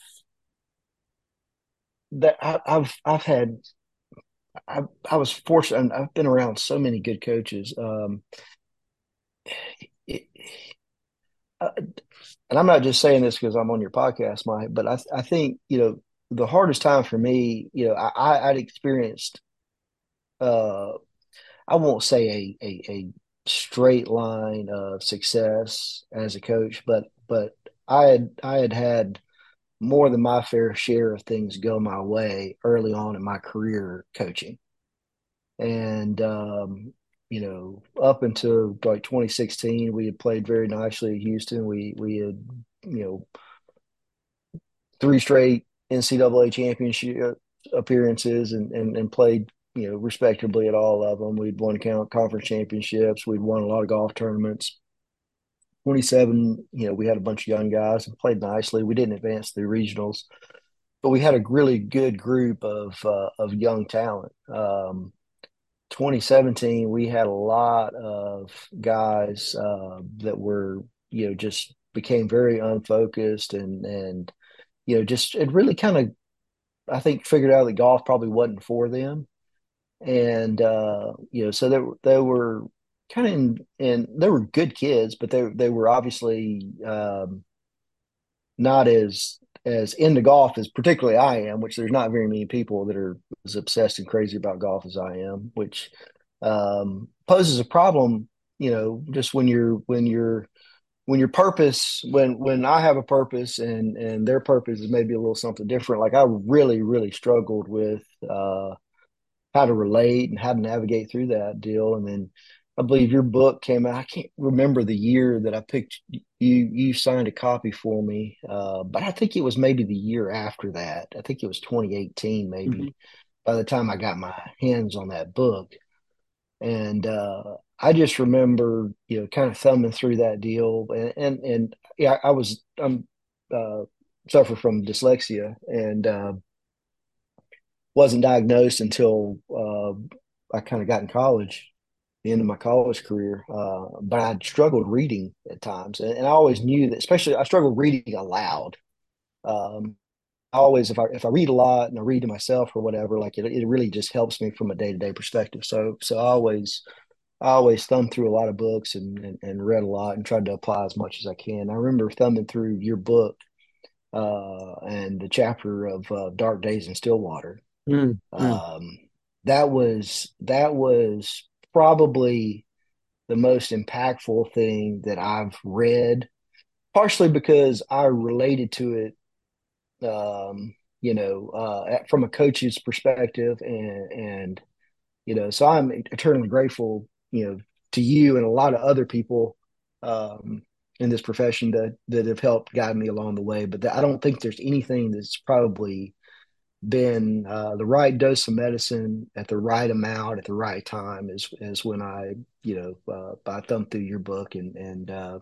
that I, I've I've had I, I was fortunate. I've been around so many good coaches. Um, it, uh, and I'm not just saying this because I'm on your podcast, Mike, but I, I think, you know, the hardest time for me, you know, I, I'd experienced, uh, I won't say a, a, a straight line of success as a coach, but, but I had, I had had more than my fair share of things go my way early on in my career coaching. And, um, you know, up until like twenty sixteen, we had played very nicely at Houston. We, we had, you know, three straight N C double A championship appearances and, and, and played, you know, respectably at all of them. We'd won count conference championships. We'd won a lot of golf tournaments. twenty-seven, you know, we had a bunch of young guys and played nicely. We didn't advance the regionals, but we had a really good group of uh, of young talent. Um, twenty seventeen, we had a lot of guys uh, that were, you know, just became very unfocused and and you know just it really kind of I think figured out that golf probably wasn't for them, and uh, you know so they were they were kind of in, and they were good kids, but they they were obviously um, not as as into golf as particularly I am, which there's not very many people that are as obsessed and crazy about golf as I am, which um, poses a problem. You know, just when you're when you're when your purpose when when I have a purpose and and their purpose is maybe a little something different. Like I really really struggled with uh, how to relate and how to navigate through that deal. And then I believe your book came out. I can't remember the year that I picked you. You signed a copy for me, uh, but I think it was maybe the year after that. I think it was twenty eighteen, Mm-hmm. maybe. By the time I got my hands on that book, and uh, I just remember, you know, kind of thumbing through that deal, and and, and yeah, I was I'm uh, suffer from dyslexia, and uh, wasn't diagnosed until uh, I kind of got in college, the end of my college career. Uh, but I struggled reading at times, and, and I always knew that, especially I struggled reading aloud. Um, I always, if I if I read a lot and I read to myself or whatever, like it, it really just helps me from a day to day perspective. So, so I always, I always thumbed through a lot of books and, and and read a lot and tried to apply as much as I can. I remember thumbing through your book uh, and the chapter of uh, Dark Days in Stillwater. Mm-hmm. Um, that was that was probably the most impactful thing that I've read, partially because I related to it, um, you know, uh, from a coach's perspective, and and you know, so I'm eternally grateful, you know, to you and a lot of other people um, in this profession that that have helped guide me along the way. But I don't think there's anything that's probably been uh, the right dose of medicine at the right amount at the right time is is when I, you know, uh, I thumbed through your book and and uh,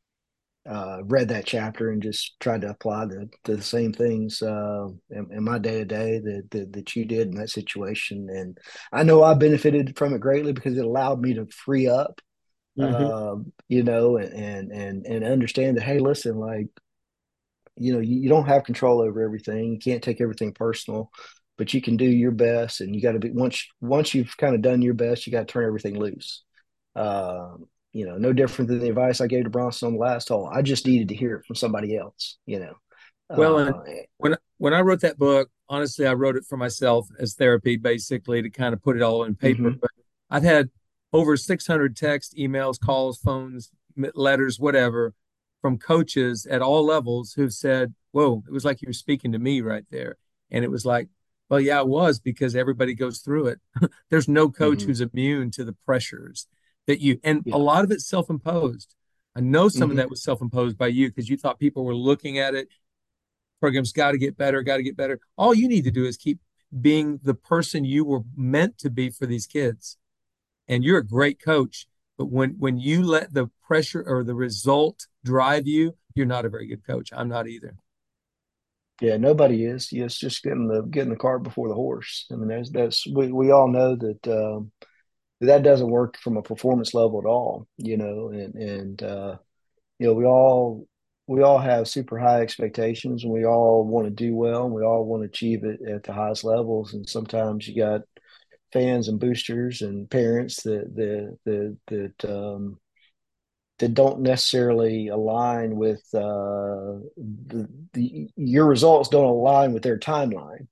uh, read that chapter and just tried to apply the the same things uh, in, in my day to day that, that that you did in that situation. And I know I benefited from it greatly because it allowed me to free up, Mm-hmm. uh, you know, and and and understand that, hey, listen, like, you know, you, you don't have control over everything. You can't take everything personal, but you can do your best. And you got to be once once you've kind of done your best, you got to turn everything loose. Um, you know, no different than the advice I gave to Bronson on the last hole. I just needed to hear it from somebody else. You know, Well, and uh, when when I wrote that book, honestly, I wrote it for myself as therapy, basically to kind of put it all in paper. mhm. But I've had over six hundred texts, emails, calls, phones, letters, whatever, from coaches at all levels who've said, "Whoa, it was like you were speaking to me right there." And it was like, well, yeah, it was because everybody goes through it. There's no coach Mhm. who's immune to the pressures that you, and a Yeah. lot of it's self-imposed. I know some of Mhm. that was self-imposed by you because you thought people were looking at it program's got to get better, got to get better. All you need to do is keep being the person you were meant to be for these kids. And you're a great coach, but when when you let the pressure or the result drive you, you're not a very good coach. I'm not either. Yeah, nobody is. Yeah, it's just getting the getting the cart before the horse. I mean, that's that's we, we all know that um, that doesn't work from a performance level at all. You know, and and uh, you know we all we all have super high expectations, and we all want to do well, and we all want to achieve it at the highest levels. And sometimes you got fans and boosters and parents that that that that um, that don't necessarily align with uh, the, the your results don't align with their timeline.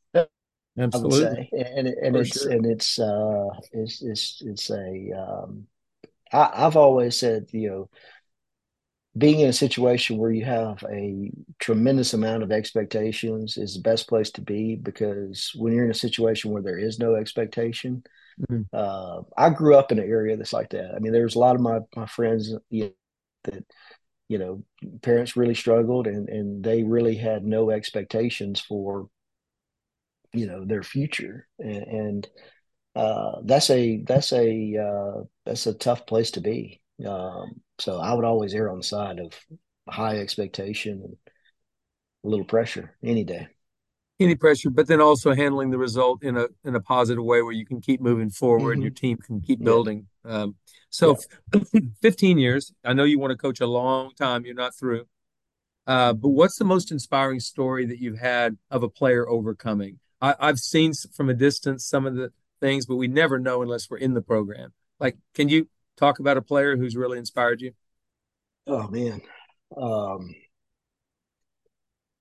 I would Absolutely, say, and and for it's sure. and it's uh, it's it's it's a um, I, I've always said, you know, being in a situation where you have a tremendous amount of expectations is the best place to be, because when you're in a situation where there is no expectation, Mhm. uh, I grew up in an area that's like that. I mean, there's a lot of my my friends, you know, that, you know, parents really struggled, and and they really had no expectations for, you know, their future, and, and uh, that's a that's a uh, that's a tough place to be. Um, so I would always err on the side of high expectation and a little pressure any day. Any pressure, but then also handling the result in a in a positive way where you can keep moving forward and your Hmm. team can keep Yeah, building. Um, so, yeah. fifteen years. I know you want to coach a long time. You're not through. Uh, but what's the most inspiring story that you've had of a player overcoming? I, I've seen s- from a distance some of the things, but we never know unless we're in the program. Like, can you talk about a player who's really inspired you? Oh man. Um,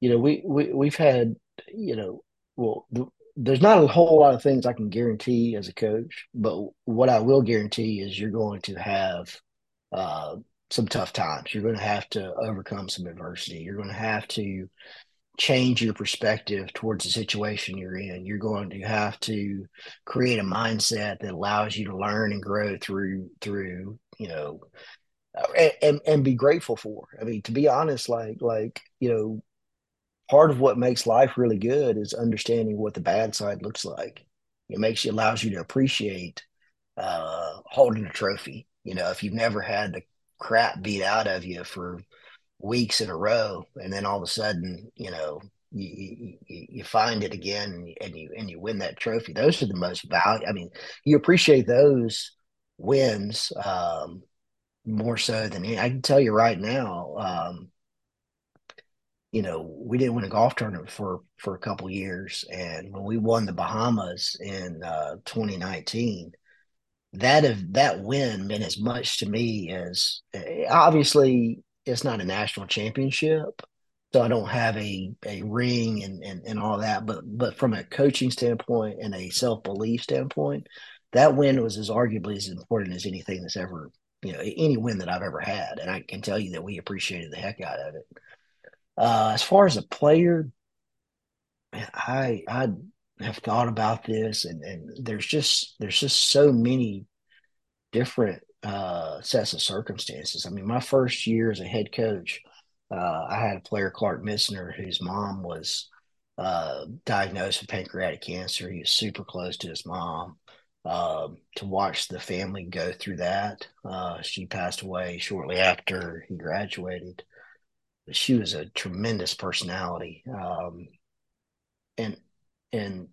you know, we, we, we've had, you know, well, the, there's not a whole lot of things I can guarantee as a coach, but what I will guarantee is you're going to have uh, some tough times. You're going to have to overcome some adversity. You're going to have to change your perspective towards the situation you're in. You're going to have to create a mindset that allows you to learn and grow through through you know and and, and be grateful for. I mean, to be honest, like like you know, part of what makes life really good is understanding what the bad side looks like. It makes you allows you to appreciate uh, holding a trophy. You know, if you've never had the crap beat out of you for weeks in a row, and then all of a sudden, you know, you you, you find it again, and you, and you and you win that trophy. Those are the most valuable. I mean, you appreciate those wins um, more so than any. I can tell you right now. Um, you know, we didn't win a golf tournament for for a couple years, and when we won the Bahamas in uh, twenty nineteen, that of that win meant as much to me as eh, obviously it's not a national championship, so I don't have a a ring and and, and all that. But but from a coaching standpoint and a self belief standpoint, that win was as arguably as important as anything that's ever you know any win that I've ever had, and I can tell you that we appreciated the heck out of it. Uh, as far as a player, man, I I have thought about this, and and there's just there's just so many different uh, sets of circumstances. I mean, my first year as a head coach, uh, I had a player, Clark Missner, whose mom was uh, diagnosed with pancreatic cancer. He was super close to his mom. Um, to watch the family go through that, uh, she passed away shortly after he graduated. But she was a tremendous personality, um, and and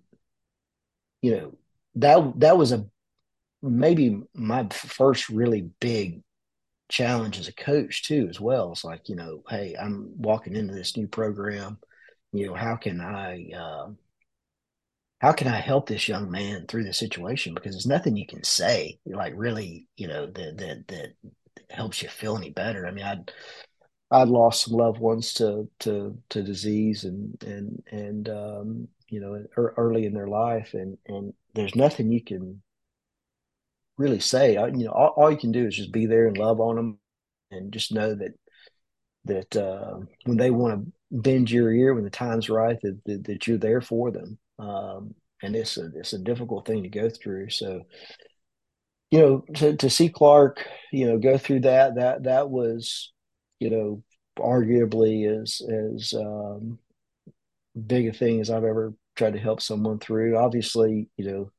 you know that that was a maybe my first really big challenge as a coach too, as well. It's like, you know, hey, I'm walking into this new program. You know, how can I uh, how can I help this young man through the situation? Because there's nothing you can say, like really, you know, that that that helps you feel any better. I mean, I'd I'd lost some loved ones to to to disease and and and um, you know, early in their life, and and there's nothing you can really say. I, you know, all, all you can do is just be there and love on them, and just know that that uh, when they want to bend your ear when the time's right, that that, that you're there for them. Um, and it's a it's a difficult thing to go through. So, you know, to to see Clark, you know, go through that that that was, you know, arguably as as um, big a thing as I've ever tried to help someone through. Obviously, you know,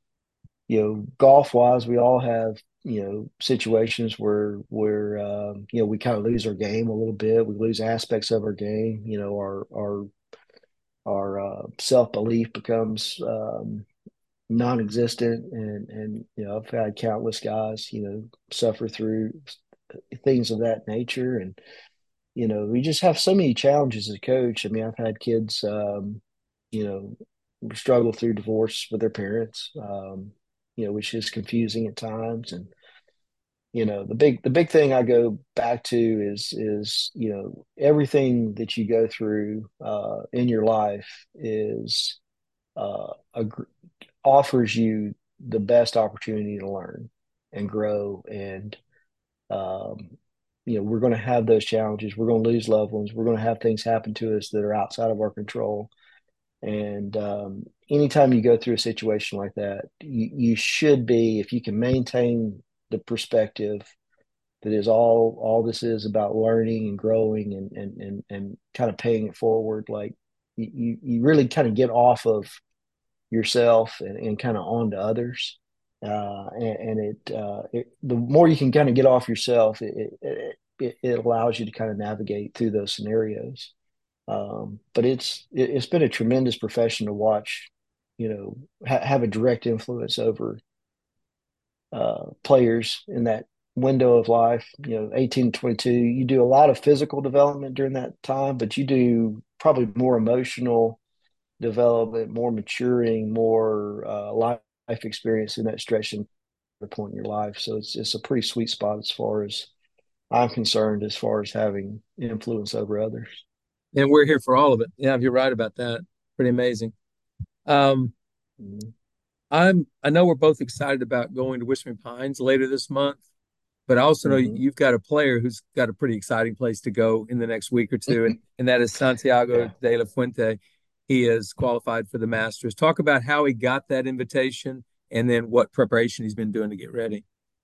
you know, golf wise, we all have, you know, situations where where um, you know, we kind of lose our game a little bit. We lose aspects of our game. You know, our our our uh, self belief becomes um, non-existent, and and you know, I've had countless guys, you know, suffer through things of that nature, and you know, we just have so many challenges as a coach. I mean, I've had kids, um, you know, struggle through divorce with their parents, um, you know, which is confusing at times. And, you know, the big, the big thing I go back to is, is, you know, everything that you go through, uh, in your life is, uh, a, offers you the best opportunity to learn and grow. And, um, you know, we're going to have those challenges. We're going to lose loved ones. We're going to have things happen to us that are outside of our control. And um, anytime you go through a situation like that, you, you should be, if you can maintain the perspective that is all all this is about learning and growing and and and, and kind of paying it forward, like you you really kind of get off of yourself and, and kind of on to others. Uh, and, and it, uh, it, the more you can kind of get off yourself, it, it, it, it allows you to kind of navigate through those scenarios. Um, but it's, it, it's been a tremendous profession to watch, you know, ha- have a direct influence over uh, players in that window of life, you know, eighteen to twenty-two. You do a lot of physical development during that time, but you do probably more emotional development, more maturing, more uh, life experience in that stretch and the point in your life. So it's it's a pretty sweet spot as far as I'm concerned, as far as having influence over others. And we're here for all of it. Yeah, you're right about that. Pretty amazing. Um, Mhm. I'm I know we're both excited about going to Whispering Pines later this month, but I also know Mhm. you've got a player who's got a pretty exciting place to go in the next week or two, and, and that is Santiago Yeah. de la Fuente. He is qualified for the Masters. Talk about how he got that invitation and then what preparation he's been doing to get ready.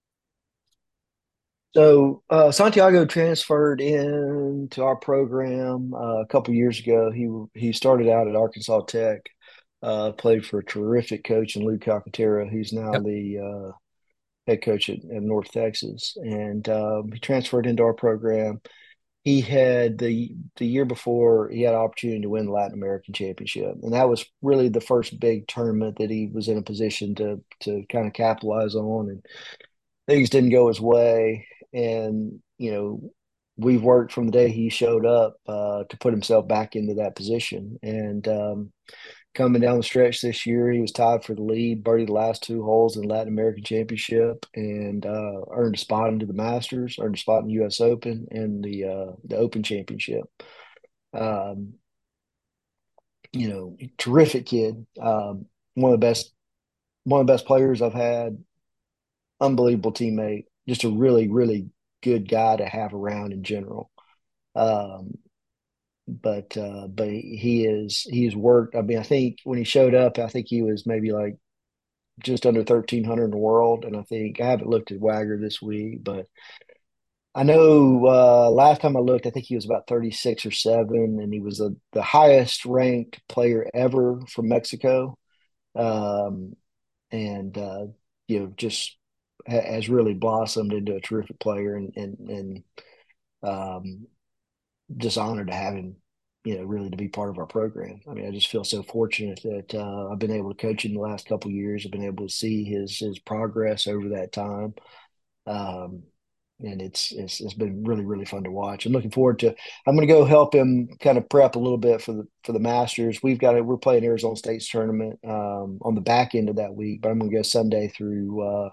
So uh, Santiago transferred into our program uh, a couple years ago. He he started out at Arkansas Tech, uh, played for a terrific coach in Lou Calcaterra. He's now Yep. the uh, head coach at, at North Texas, and um, he transferred into our program. He had the the year before he had an opportunity to win the Latin American Championship, and that was really the first big tournament that he was in a position to to kind of capitalize on. And things didn't go his way, and you know we've worked from the day he showed up uh, to put himself back into that position. And um, coming down the stretch this year, he was tied for the lead, birdied the last two holes in the Latin American Championship, and uh, earned a spot into the Masters, earned a spot in the U S Open and the uh, the Open Championship. Um, you know, terrific kid. Um, one of the best, one of the best players I've had. Unbelievable teammate. Just a really, really good guy to have around in general. Um, but uh, but he is he's worked. I mean, I think when he showed up, I think he was maybe like just under thirteen hundred in the world. And I think I haven't looked at Wagger this week, but I know uh, last time I looked, I think he was about thirty-six or seven, and he was a, the highest ranked player ever from Mexico. Um, and uh, you know, just ha- has really blossomed into a terrific player, and and and um, just honored to have him, you know, really to be part of our program. I mean, I just feel so fortunate that uh, I've been able to coach him the last couple of years. I've been able to see his his progress over that time. Um, and it's, it's it's been really really fun to watch. I'm looking forward to. I'm going to go help him kind of prep a little bit for the for the Masters. We've got it. We're playing Arizona State's tournament um, on the back end of that week, but I'm going to go Sunday through uh,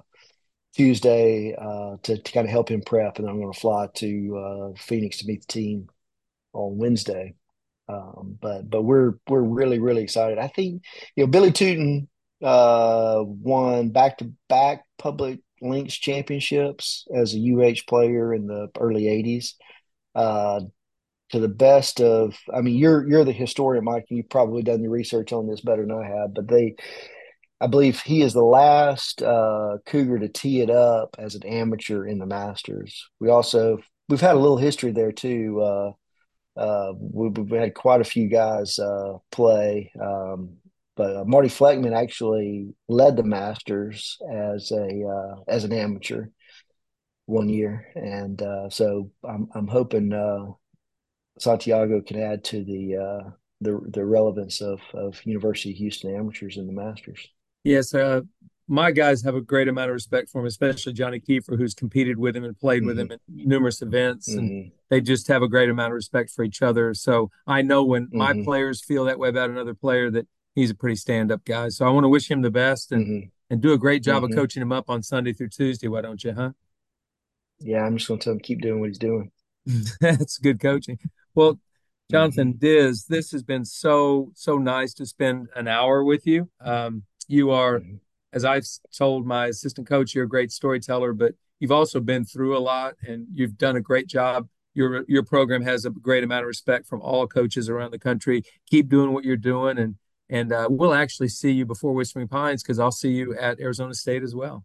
Tuesday uh, to to kind of help him prep, and then I'm going to fly to uh, Phoenix to meet the team on Wednesday. Um, but but we're we're really really excited. I think you know Billy Tootin uh, won back to back public links championships as a U H player in the early eighties. Uh, to the best of, I mean, you're you're the historian, Mike. You've probably done the research on this better than I have. But they, I believe, he is the last uh, Cougar to tee it up as an amateur in the Masters. We also we've had a little history there too. Uh, uh, we, we've had quite a few guys uh, play, um, but uh, Marty Fleckman actually led the Masters as a uh, as an amateur one year, and uh, so I'm I'm hoping uh, Santiago can add to the uh, the the relevance of of University of Houston amateurs in the Masters. Yes, uh, my guys have a great amount of respect for him, especially Johnny Kiefer, who's competed with him and played with him Mm-hmm. in numerous events, and Mm-hmm. they just have a great amount of respect for each other. So I know when my Mm-hmm. players feel that way about another player, that he's a pretty stand-up guy. So I want to wish him the best and Mm-hmm. and do a great job of Mm-hmm. coaching him up on Sunday through Tuesday. Why don't you, huh? Yeah, I'm just going to tell him keep doing what he's doing. That's good coaching. Well, Mm-hmm. Jonathan Diz, this has been so, so nice to spend an hour with you. Um, you are, Mm-hmm. as I've told my assistant coach, you're a great storyteller, but you've also been through a lot and you've done a great job. Your your program has a great amount of respect from all coaches around the country. Keep doing what you're doing, and and uh, we'll actually see you before Whispering Pines because I'll see you at Arizona State as well.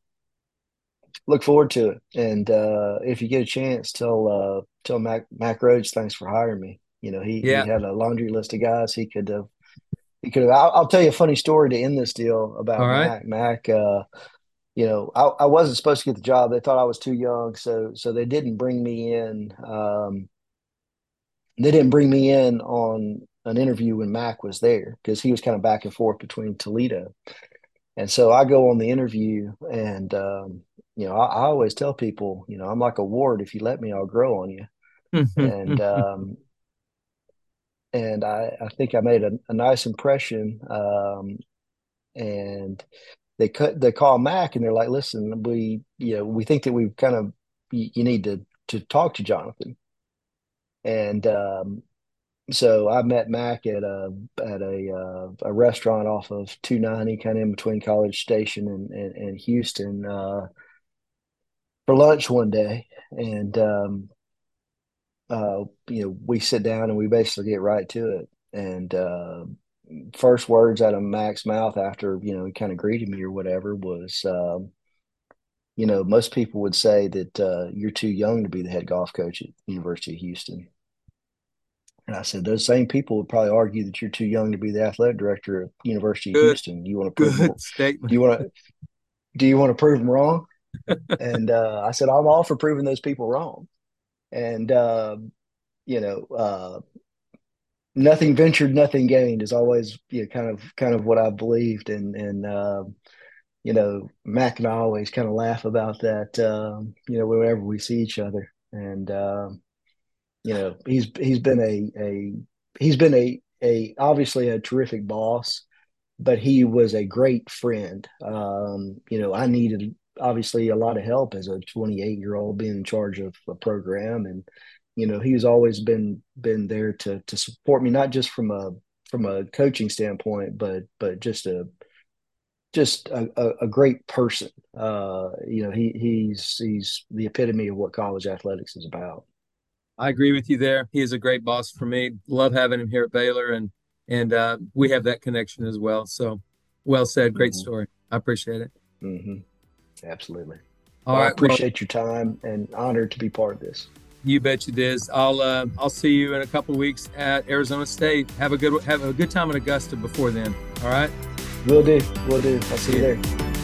Look forward to it. And uh, if you get a chance, tell uh, tell Mac Mac Rhodes thanks for hiring me. You know, he he Yeah. had a laundry list of guys he could have. He could have. I'll, I'll tell you a funny story to end this deal All about right. Mac. Mac, uh, you know, I, I wasn't supposed to get the job. They thought I was too young, so so they didn't bring me in. Um, they didn't bring me in on an interview when Mac was there because he was kind of back and forth between Toledo. And so I go on the interview, and um, you know, I, I always tell people, you know, I'm like a wart. If you let me, I'll grow on you. And um, and I, I think I made a, a nice impression. Um, and they cut they call Mac, and they're like, "Listen, we you know we think that we've kind of you, you need to to talk to Jonathan." And um, so I met Mac at a at a uh, a restaurant off of two ninety, kind of in between College Station and and, and Houston, uh, for lunch one day, and um, uh, you know, we sit down and we basically get right to it. And uh, first words out of Mac's mouth after, you know, he kind of greeted me or whatever was, um, you know, most people would say that uh, you're too young to be the head golf coach at the University of Houston. And I said, those same people would probably argue that you're too young to be the athletic director at University of Good, Houston. Do you want to prove them? good statement. Do you want to? Do you want to prove them wrong? And uh, I said, I'm all for proving those people wrong. And uh, you know, uh, nothing ventured, nothing gained is always, you know, kind of kind of what I believed. And and uh, you know, Mac and I always kind of laugh about that. Um, you know, whenever we see each other, and um, you know, he's he's been a a he's been a a obviously a terrific boss, but he was a great friend. Um, you know, I needed obviously a lot of help as a twenty-eight year old being in charge of a program, and you know, he's always been been there to to support me, not just from a from a coaching standpoint, but but just a just a, a, a great person. Uh, you know, he he's he's the epitome of what college athletics is about. I agree with you there. He is a great boss for me. Love having him here at Baylor, and and uh, we have that connection as well. So, well said. Great Mm-hmm. story. I appreciate it. Mm-hmm. Absolutely. All Well, I right. Well, appreciate your time and honored to be part of this. you bet you did. I'll uh, I'll see you in a couple of weeks at Arizona State. Have a good have a good time in Augusta before then. All right. Will do. Will do. I'll see you there.